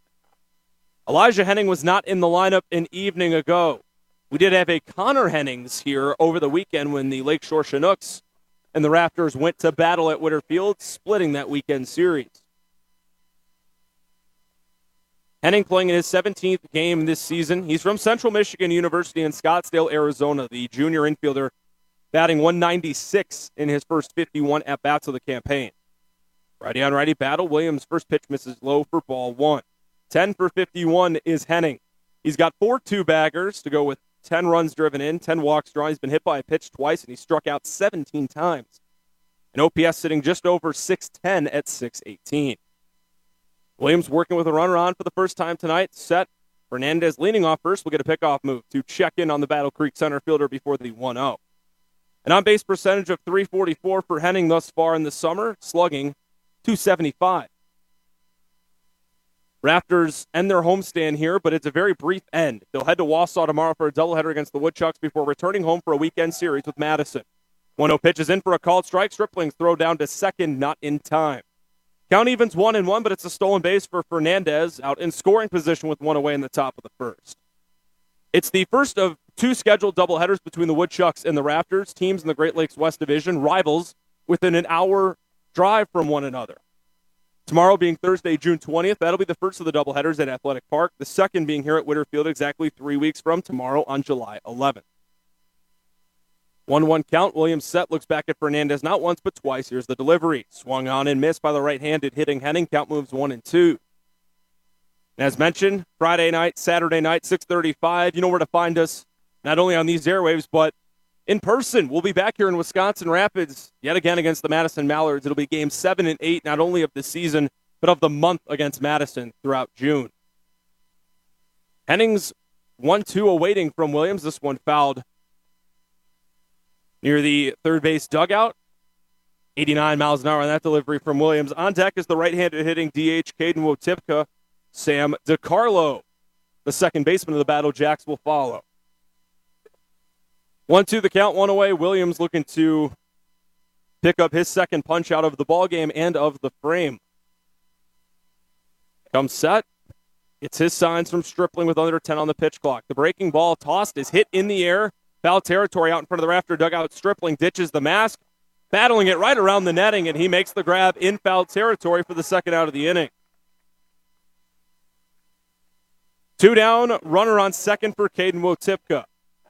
Elijah Henning was not in the lineup an evening ago. We did have a Connor Hennings here over the weekend when the Lakeshore Chinooks and the Raptors went to battle at Witter Field, splitting that weekend series. Henning playing in his seventeenth game this season. He's from Central Michigan University in Scottsdale, Arizona, the junior infielder, batting one ninety-six in his first fifty-one at-bats of the campaign. Righty-on-righty battle. Williams' first pitch misses low for ball one. ten for fifty-one is Henning. He's got four two-baggers to go with ten runs driven in, ten walks drawn. He's been hit by a pitch twice, and he struck out seventeen times. An O P S sitting just over six ten at six eighteen. Williams working with a runner on for the first time tonight. Set. Fernandez leaning off first. We'll get a pickoff move to check in on the Battle Creek center fielder before the one oh. An on-base percentage of three forty-four for Henning thus far in the summer, slugging two seventy-five. Raptors end their homestand here, but it's a very brief end. They'll head to Wausau tomorrow for a doubleheader against the Woodchucks before returning home for a weekend series with Madison. one oh pitch is in for a called strike. Stripling's throw down to second, not in time. Count evens one and one, but it's a stolen base for Fernandez out in scoring position with one away in the top of the first. It's the first of two scheduled doubleheaders between the Woodchucks and the Raptors, teams in the Great Lakes West Division, rivals within an hour drive from one another. Tomorrow being Thursday, June twentieth, that'll be the first of the doubleheaders at Athletic Park, the second being here at Witter Field exactly three weeks from tomorrow on July eleventh. one one count. Williams set, looks back at Fernandez not once but twice. Here's the delivery. Swung on and missed by the right-handed hitting Henning. Count moves one and two. As mentioned, Friday night, Saturday night, six thirty-five. You know where to find us, not only on these airwaves, but in person. We'll be back here in Wisconsin Rapids yet again against the Madison Mallards. It'll be game seven and eight, not only of the season, but of the month against Madison throughout June. Henning's one two awaiting from Williams. This one fouled near the third base dugout. eighty-nine miles an hour on that delivery from Williams. On deck is the right-handed hitting D H Caden Wotipka. Sam DiCarlo, the second baseman of the Battle Jacks, will follow. one two the count, one away. Williams looking to pick up his second punch out of the ballgame and of the frame. Comes set. It's his signs from Stripling with under ten on the pitch clock. The breaking ball tossed is hit in the air. Foul territory out in front of the rafter dugout. Stripling ditches the mask, battling it right around the netting, and he makes the grab in foul territory for the second out of the inning. Two down, runner on second for Caden Wotipka.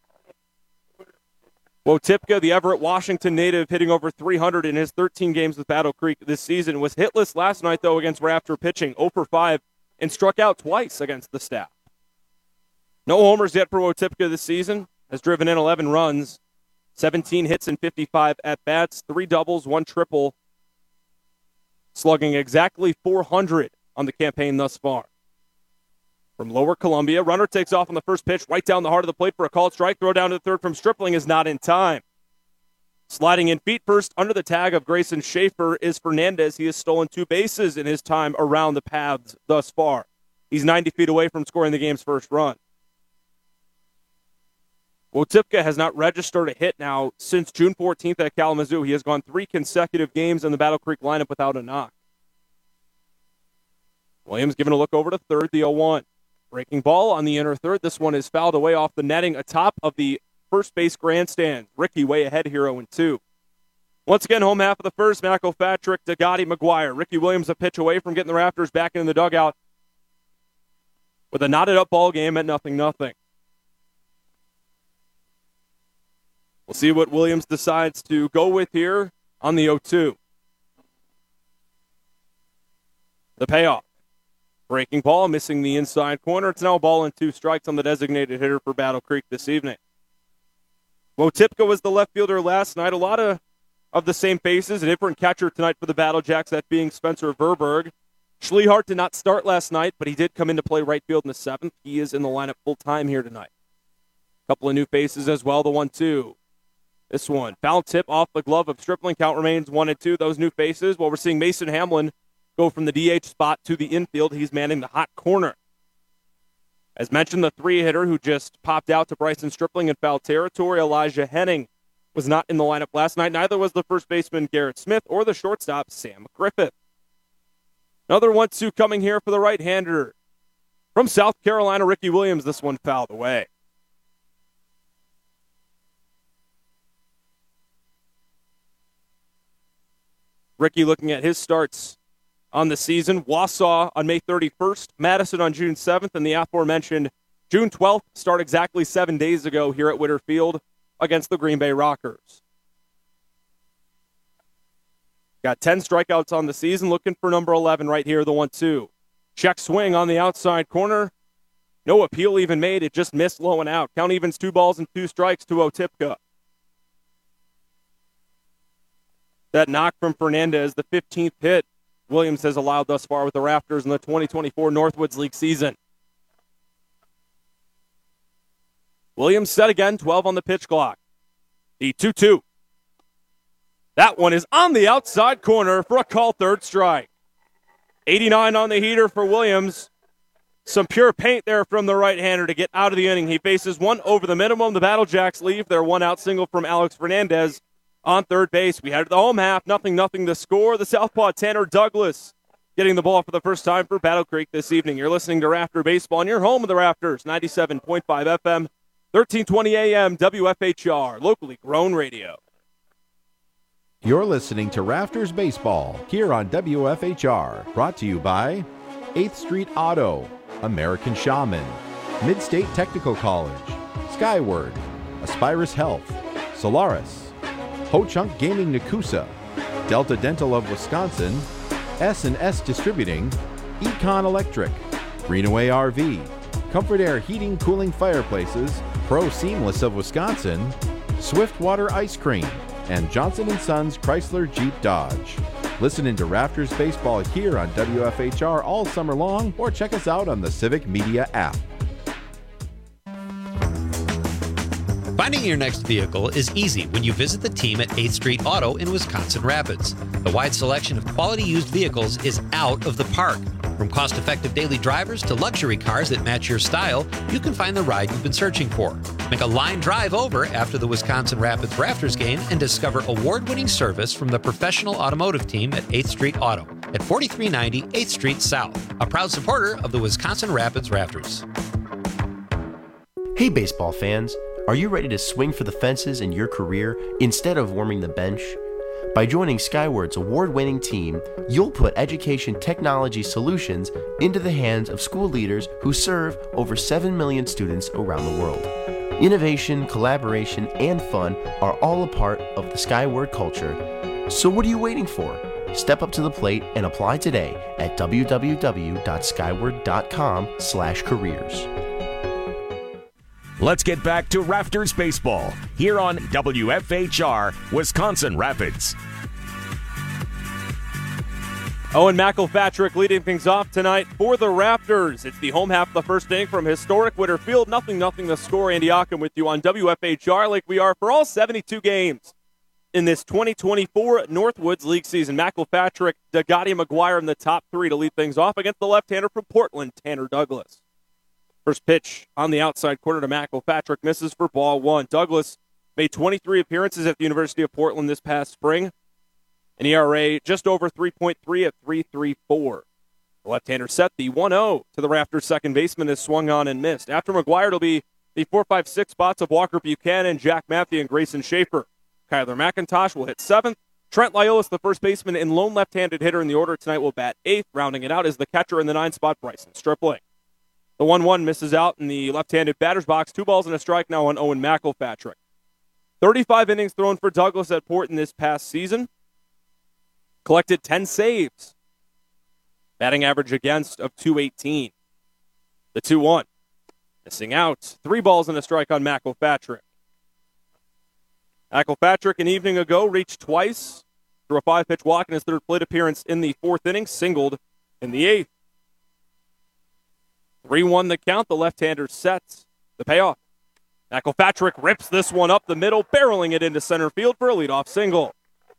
Wotipka, the Everett, Washington native, hitting over three hundred in his thirteen games with Battle Creek this season, was hitless last night, though, against Rafter pitching, oh for five, and struck out twice against the staff. No homers yet for Wotipka this season. Has driven in eleven runs, seventeen hits and fifty-five at-bats, three doubles, one triple, slugging exactly four hundred on the campaign thus far. From Lower Columbia, runner takes off on the first pitch, right down the heart of the plate for a called strike. Throw down to the third from Stripling is not in time. Sliding in feet first under the tag of Grayson Schaefer is Fernandez. He has stolen two bases in his time around the paths thus far. He's ninety feet away from scoring the game's first run. Wotipka has not registered a hit now since June fourteenth at Kalamazoo. He has gone three consecutive games in the Battle Creek lineup without a knock. Williams giving a look over to third, the oh one. Breaking ball on the inner third. This one is fouled away off the netting atop of the first base grandstand. Ricky way ahead here, oh and two. Once again, home half of the first, McElpatrick, DeGotti, McGuire. Ricky Williams a pitch away from getting the Raptors back in the dugout with a knotted up ball game at nothing nothing. We'll see what Williams decides to go with here on the oh two. The payoff. Breaking ball, missing the inside corner. It's now a ball and two strikes on the designated hitter for Battle Creek this evening. Wotipka was the left fielder last night. A lot of, of the same faces. A different catcher tonight for the Battle Jacks, that being Spencer Verberg. Schlehart did not start last night, but he did come in to play right field in the seventh. He is in the lineup full-time here tonight. A couple of new faces as well, the one two. This one, foul tip off the glove of Stripling. Count remains one and two. Those new faces, well, we're seeing Mason Hamlin go from the D H spot to the infield. He's manning the hot corner. As mentioned, the three-hitter who just popped out to Bryson Stripling in foul territory, Elijah Henning, was not in the lineup last night. Neither was the first baseman, Garrett Smith, or the shortstop, Sam Griffith. Another one two coming here for the right-hander. From South Carolina, Ricky Williams, this one fouled away. Ricky looking at his starts on the season. Wausau on May thirty-first, Madison on June seventh, and the aforementioned June twelfth start exactly seven days ago here at Witter Field against the Green Bay Rockers. Got ten strikeouts on the season, looking for number eleven right here, the one two. Check swing on the outside corner. No appeal even made, it just missed low and out. Count evens two balls and two strikes to Otipka. That knock from Fernandez, the fifteenth hit Williams has allowed thus far with the Raptors in the twenty twenty-four Northwoods League season. Williams set again, twelve on the pitch clock. The two two. That one is on the outside corner for a called third strike. eighty-nine on the heater for Williams. Some pure paint there from the right-hander to get out of the inning. He faces one over the minimum. The Battle Jacks leave their one-out single from Alex Fernandez on third base. We head to the home half, nothing nothing to score. The southpaw Tanner Douglas getting the ball for the first time for Battle Creek this evening. You're listening to Rafter Baseball, and you're home of the Raptors, ninety-seven point five F M, thirteen twenty A M, W F H R, locally grown radio. You're listening to Rafters Baseball here on W F H R, brought to you by eighth Street Auto, American Shaman, Midstate Technical College, Skyward, Aspirus Health, Solaris, Ho-Chunk Gaming Nakusa, Delta Dental of Wisconsin, S and S Distributing, Econ Electric, Greenaway R V, Comfort Air Heating Cooling Fireplaces, Pro Seamless of Wisconsin, Swiftwater Ice Cream, and Johnson and Sons Chrysler Jeep Dodge. Listen into Raptors Baseball here on W F H R all summer long, or check us out on the Civic Media app. Finding your next vehicle is easy when you visit the team at eighth Street Auto in Wisconsin Rapids. The wide selection of quality used vehicles is out of the park. From cost-effective daily drivers to luxury cars that match your style, you can find the ride you've been searching for. Make a line drive over after the Wisconsin Rapids Rafters game and discover award-winning service from the professional automotive team at eighth Street Auto at forty-three ninety eighth Street South, a proud supporter of the Wisconsin Rapids Rafters. Hey baseball fans, are you ready to swing for the fences in your career instead of warming the bench? By joining Skyward's award-winning team, you'll put education technology solutions into the hands of school leaders who serve over seven million students around the world. Innovation, collaboration, and fun are all a part of the Skyward culture. So what are you waiting for? Step up to the plate and apply today at w w w dot skyward dot com slash careers. Let's get back to Rafters Baseball here on W F H R, Wisconsin Rapids. Owen McElpatrick leading things off tonight for the Raptors. It's the home half of the first inning from historic Witter Field. Nothing, nothing to score. Andy Ockham with you on W F H R like we are for all seventy-two games in this twenty twenty-four Northwoods League season. McElpatrick, Dagati, McGuire in the top three to lead things off against the left-hander from Portland, Tanner Douglas. First pitch on the outside corner to McElpatrick, misses for ball one. Douglas made twenty-three appearances at the University of Portland this past spring. An E R A just over three point three at three point three four. The left-hander set the one oh to the Raptors second baseman is swung on and missed. After McGuire, it'll be the four five six spots of Walker Buchanan, Jack Matthew, and Grayson Schaefer. Kyler McIntosh will hit seventh. Trent Lyolis, the first baseman and lone left-handed hitter in the order tonight, will bat eighth. Rounding it out is the catcher in the nine spot, Bryson Stripling. The one one misses out in the left-handed batter's box. Two balls and a strike now on Owen McElpatrick. thirty-five innings thrown for Douglas at Portland this past season. Collected ten saves. Batting average against of two eighteen. The two one. Missing out. Three balls and a strike on McElpatrick. McElpatrick an evening ago reached twice through a five-pitch walk in his third plate appearance in the fourth inning. Singled in the eighth. three one the count. The left-hander sets the payoff. McElpatrick rips this one up the middle, barreling it into center field for a leadoff single.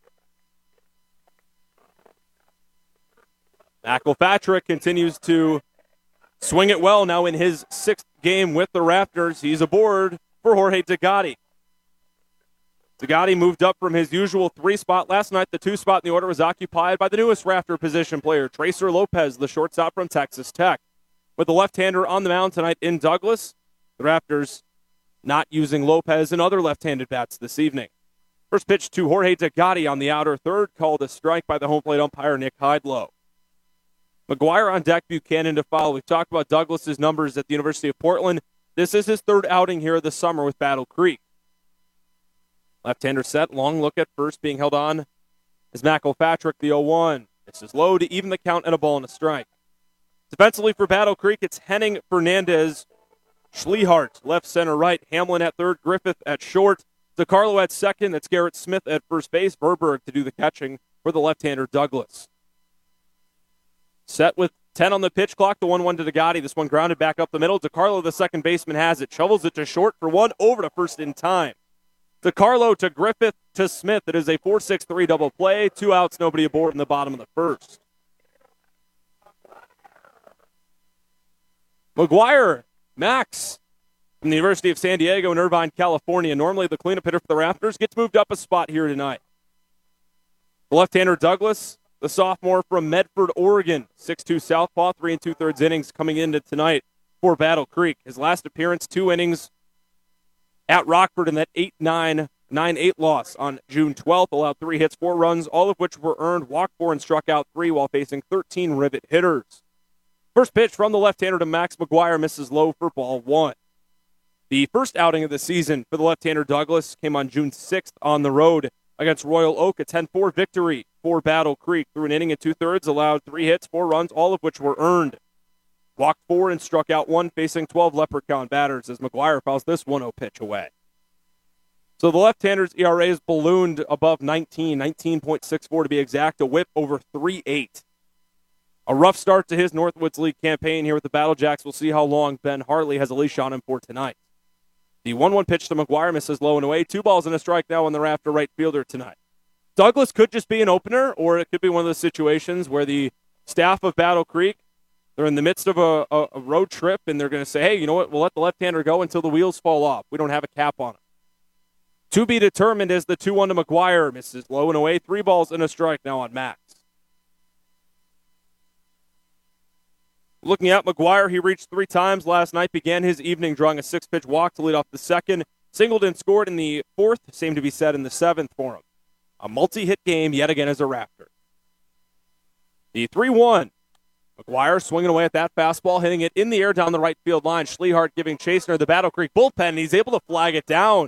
McElpatrick continues to swing it well now in his sixth game with the Raptors. He's aboard for Jorge Dagati. Dagati moved up from his usual three spot last night. The two spot in the order was occupied by the newest Raptor position player, Tracer Lopez, the shortstop from Texas Tech. with the left-hander on the mound tonight in Douglas. The Raptors not using Lopez and other left-handed bats this evening. First pitch to Jorge Degatti on the outer third, called a strike by the home plate umpire Nick Heidlow. McGuire on deck, Buchanan to follow. We've talked about Douglas's numbers at the University of Portland. This is his third outing here this summer with Battle Creek. Left-hander set, long look at first, being held on as Matt Kilpatrick, the oh one. This is low to even the count and a ball and a strike. Defensively for Battle Creek, it's Henning, Fernandez, Schlehart, left, center, right. Hamlin at third, Griffith at short. DeCarlo at second. That's Garrett Smith at first base. Verberg to do the catching for the left-hander Douglas. Set with ten on the pitch clock. The one one to Degatti. This one grounded back up the middle. DeCarlo, the second baseman, has it. Shovels it to short for one. Over to first in time. DeCarlo to Griffith to Smith. It is a four six three double play. Two outs, nobody aboard in the bottom of the first. McGuire, Max, from the University of San Diego in Irvine, California. Normally the cleanup hitter for the Raptors gets moved up a spot here tonight. The left-hander Douglas, the sophomore from Medford, Oregon. six two southpaw, three and two-thirds innings coming into tonight for Battle Creek. His last appearance, two innings at Rockford in that eight nine, nine eight loss on June twelfth. Allowed three hits, four runs, all of which were earned. Walked four and struck out three while facing thirteen rivet hitters. First pitch from the left-hander to Max McGuire, misses low for ball one. The first outing of the season for the left-hander Douglas came on June sixth on the road against Royal Oak, a ten four victory for Battle Creek. Through an inning and two-thirds, allowed three hits, four runs, all of which were earned. Walked four and struck out one, facing twelve Leprechaun batters as McGuire fouls this one oh pitch away. So the left-hander's E R A is ballooned above nineteen, nineteen point six four to be exact, a whip over three eight. A rough start to his Northwoods League campaign here with the Battle Jacks. We'll see how long Ben Hartley has a leash on him for tonight. The one one pitch to McGuire misses low and away. Two balls and a strike now on the Rafter right fielder tonight. Douglas could just be an opener, or it could be one of those situations where the staff of Battle Creek, they're in the midst of a, a, a road trip, and they're going to say, hey, you know what, we'll let the left-hander go until the wheels fall off. We don't have a cap on him. To be determined as the two one to McGuire misses low and away. Three balls and a strike now on Max. Looking at McGuire, he reached three times last night, began his evening drawing a six-pitch walk to lead off the second. Singled and scored in the fourth, same to be said in the seventh for him. A multi-hit game yet again as a Raptor. The three one. McGuire swinging away at that fastball, hitting it in the air down the right field line. Schlehart giving chase near the Battle Creek bullpen, and he's able to flag it down.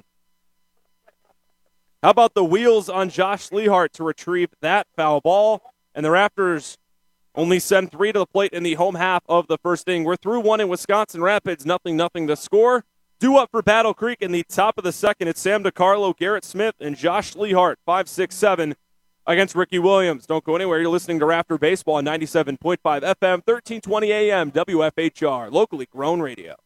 How about the wheels on Josh Schlehart to retrieve that foul ball? And the Raptors only send three to the plate in the home half of the first inning. We're through one in Wisconsin Rapids, nothing, nothing to score. Due up for Battle Creek in the top of the second. It's Sam DeCarlo, Garrett Smith, and Josh Schlehart, five six seven, against Ricky Williams. Don't go anywhere. You're listening to Rafter Baseball on ninety-seven point five F M, thirteen twenty A M, W F H R, locally grown radio.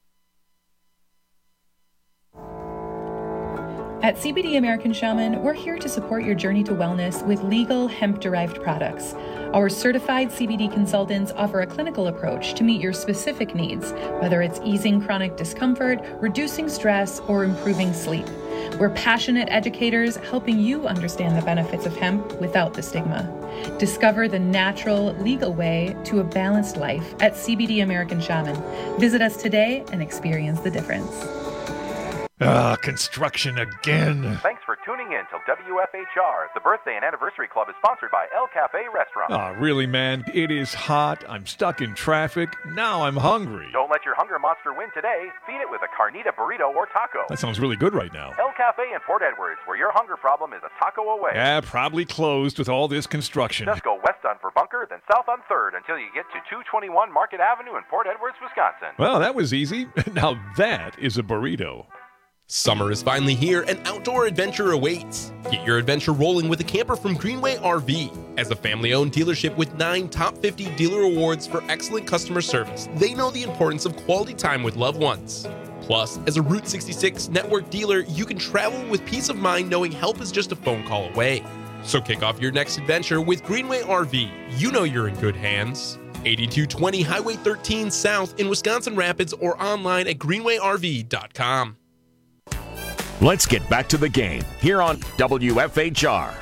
At C B D American Shaman, we're here to support your journey to wellness with legal hemp-derived products. Our certified C B D consultants offer a clinical approach to meet your specific needs, whether it's easing chronic discomfort, reducing stress, or improving sleep. We're passionate educators helping you understand the benefits of hemp without the stigma. Discover the natural, legal way to a balanced life at C B D American Shaman. Visit us today and experience the difference. Ah, construction again. Thanks for tuning in till W F H R. The Birthday and Anniversary Club is sponsored by El Cafe Restaurant. Ah, really, man? It is hot. I'm stuck in traffic. Now I'm hungry. Don't let your hunger monster win today. Feed it with a carnita burrito or taco. That sounds really good right now. El Cafe in Port Edwards, where your hunger problem is a taco away. Yeah, probably closed with all this construction. Just go west on Bunker, then south on third until you get to two twenty-one Market Avenue in Port Edwards, Wisconsin. Well, that was easy. Now that is a burrito. Summer is finally here and outdoor adventure awaits. Get your adventure rolling with a camper from Greenway R V. As a family-owned dealership with nine top fifty dealer awards for excellent customer service, they know the importance of quality time with loved ones. Plus, as a Route sixty-six network dealer, you can travel with peace of mind knowing help is just a phone call away. So kick off your next adventure with Greenway R V. You know you're in good hands. eighty-two twenty Highway thirteen South in Wisconsin Rapids or online at greenway r v dot com. Let's get back to the game here on W F H R.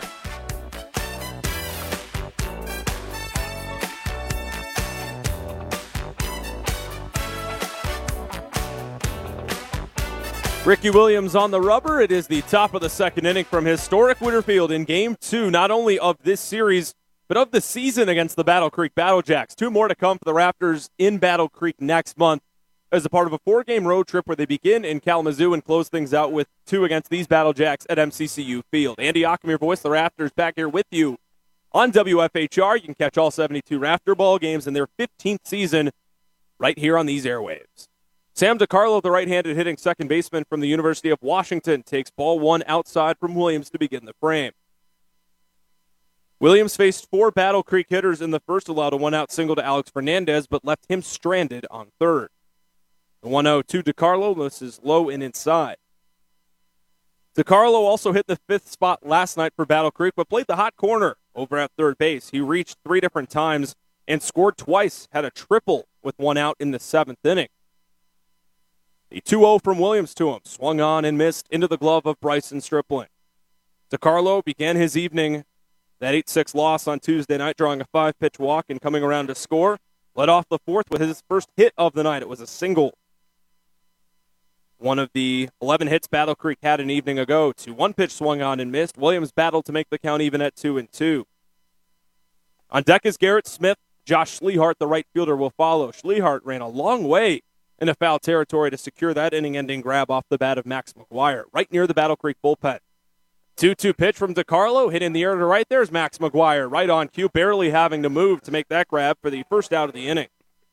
Ricky Williams on the rubber. It is the top of the second inning from historic Winter Field in game two, not only of this series, but of the season against the Battle Creek Battle Jacks. Two more to come for the Raptors in Battle Creek next month as a part of a four-game road trip where they begin in Kalamazoo and close things out with two against these Battle Jacks at M C C U Field. Andy Ockham, your voice, the Raptors, back here with you on W F H R. You can catch all seventy-two Raptor ball games in their fifteenth season right here on these airwaves. Sam DiCarlo, the right-handed hitting second baseman from the University of Washington, takes ball one outside from Williams to begin the frame. Williams faced four Battle Creek hitters in the first, allowed a one-out single to Alex Fernandez, but left him stranded on third. The one oh to DiCarlo, this is low and inside. DiCarlo also hit the fifth spot last night for Battle Creek, but played the hot corner over at third base. He reached three different times and scored twice, had a triple with one out in the seventh inning. The two oh from Williams to him, swung on and missed into the glove of Bryson Stripling. DiCarlo began his evening, that eight six loss on Tuesday night, drawing a five-pitch walk and coming around to score. Led off the fourth with his first hit of the night. It was a single. One of the eleven hits Battle Creek had an evening ago. Two one-pitch swung on and missed. Williams battled to make the count even at two and two. On deck is Garrett Smith. Josh Schlehart, the right fielder, will follow. Schlehart ran a long way into foul territory to secure that inning-ending grab off the bat of Max McGuire, right near the Battle Creek bullpen. two two pitch from DiCarlo, hit in the air to right. There's Max McGuire, right on cue, barely having to move to make that grab for the first out of the inning.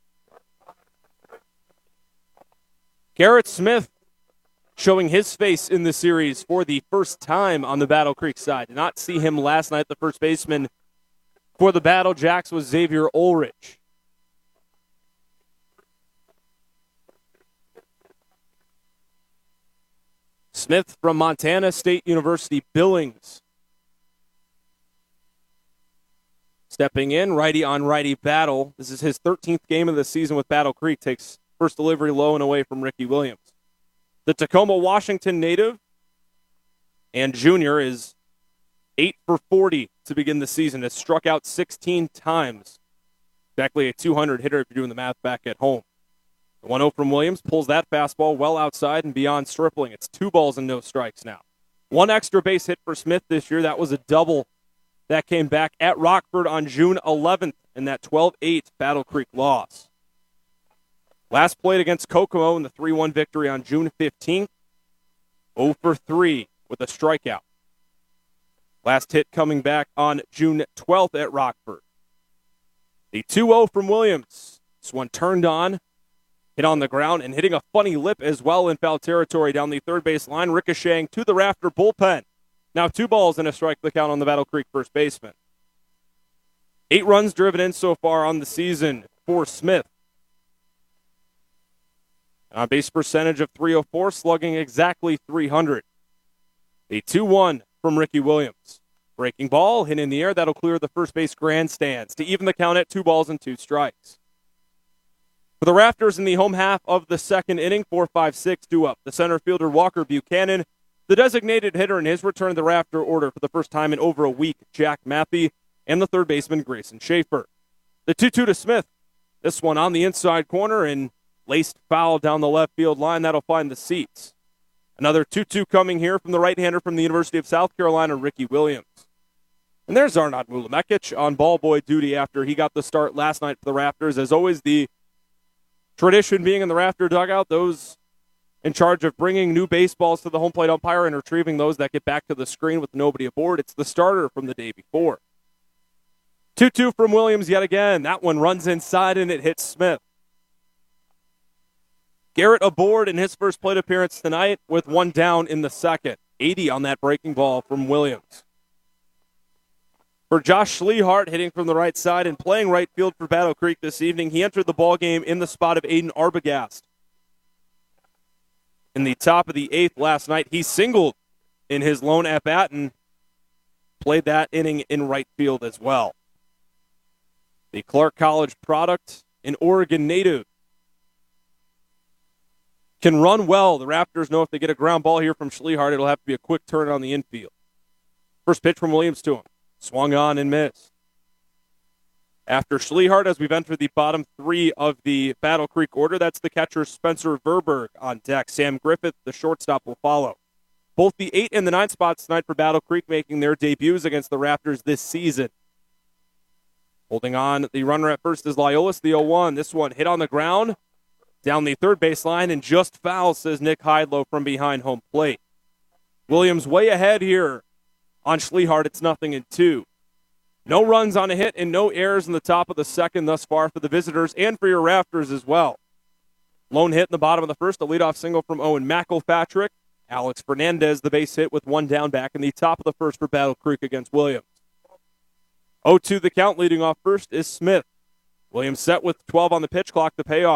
Garrett Smith showing his face in the series for the first time on the Battle Creek side. Did not see him last night. The first baseman for the Battle Jacks was Xavier Ulrich. Smith from Montana State University Billings. Stepping in, righty on righty battle. This is his thirteenth game of the season with Battle Creek. Takes first delivery low and away from Ricky Williams. The Tacoma, Washington native and junior is eight for forty to begin the season. Has struck out sixteen times. Exactly a two hundred hitter if you're doing the math back at home. The one oh from Williams pulls that fastball well outside and beyond Stripling. It's two balls and no strikes now. One extra base hit for Smith this year. That was a double that came back at Rockford on June eleventh in that twelve eight Battle Creek loss. Last played against Kokomo in the three one victory on June fifteenth. oh for three with a strikeout. Last hit coming back on June twelfth at Rockford. The two oh from Williams. This one turned on, hit on the ground, and hitting a funny lip as well in foul territory down the third base line, ricocheting to the Rafter bullpen. Now two balls and a strike the count on the Battle Creek first baseman. Eight runs driven in so far on the season for Smith. On base percentage of three oh four, slugging exactly three hundred. A two one from Ricky Williams. Breaking ball, hit in the air, that'll clear the first base grandstands to even the count at two balls and two strikes. For the Raptors in the home half of the second inning, four five six due up. The center fielder Walker Buchanan, the designated hitter in his return to the Raptor order for the first time in over a week, Jack Mathey, and the third baseman Grayson Schaefer. The two two to Smith. This one on the inside corner and laced foul down the left field line. That'll find the seats. Another two two coming here from the right-hander from the University of South Carolina, Ricky Williams. And there's Arnad Mulamekic on ball boy duty after he got the start last night for the Raptors. As always, the tradition being in the Raptor dugout, those in charge of bringing new baseballs to the home plate umpire and retrieving those that get back to the screen with nobody aboard. It's the starter from the day before. two two from Williams yet again. That one runs inside and it hits Smith. Garrett aboard in his first plate appearance tonight with one down in the second. eighty on that breaking ball from Williams. For Josh Schlehart, hitting from the right side and playing right field for Battle Creek this evening, he entered the ballgame in the spot of Aiden Arbogast. In the top of the eighth last night, he singled in his lone at-bat and played that inning in right field as well. The Clark College product, an Oregon native, can run well. The Raptors know if they get a ground ball here from Schlehart, it'll have to be a quick turn on the infield. First pitch from Williams to him. Swung on and missed. After Schlehart, as we've entered the bottom three of the Battle Creek order, that's the catcher Spencer Verberg on deck. Sam Griffith, the shortstop, will follow. Both the eight and the nine spots tonight for Battle Creek making their debuts against the Raptors this season. Holding on, the runner at first is Lyolis, the oh one. This one hit on the ground, down the third baseline, and just foul, says Nick Heidlow from behind home plate. Williams way ahead here on Schlehart. It's nothing in two. No runs on a hit and no errors in the top of the second thus far for the visitors and for your Raptors as well. Lone hit in the bottom of the first, a leadoff single from Owen McElpatrick. Alex Fernandez, the base hit with one down back in the top of the first for Battle Creek against Williams. oh two the count, leading off first is Smith. Williams set with twelve on the pitch clock to pay off.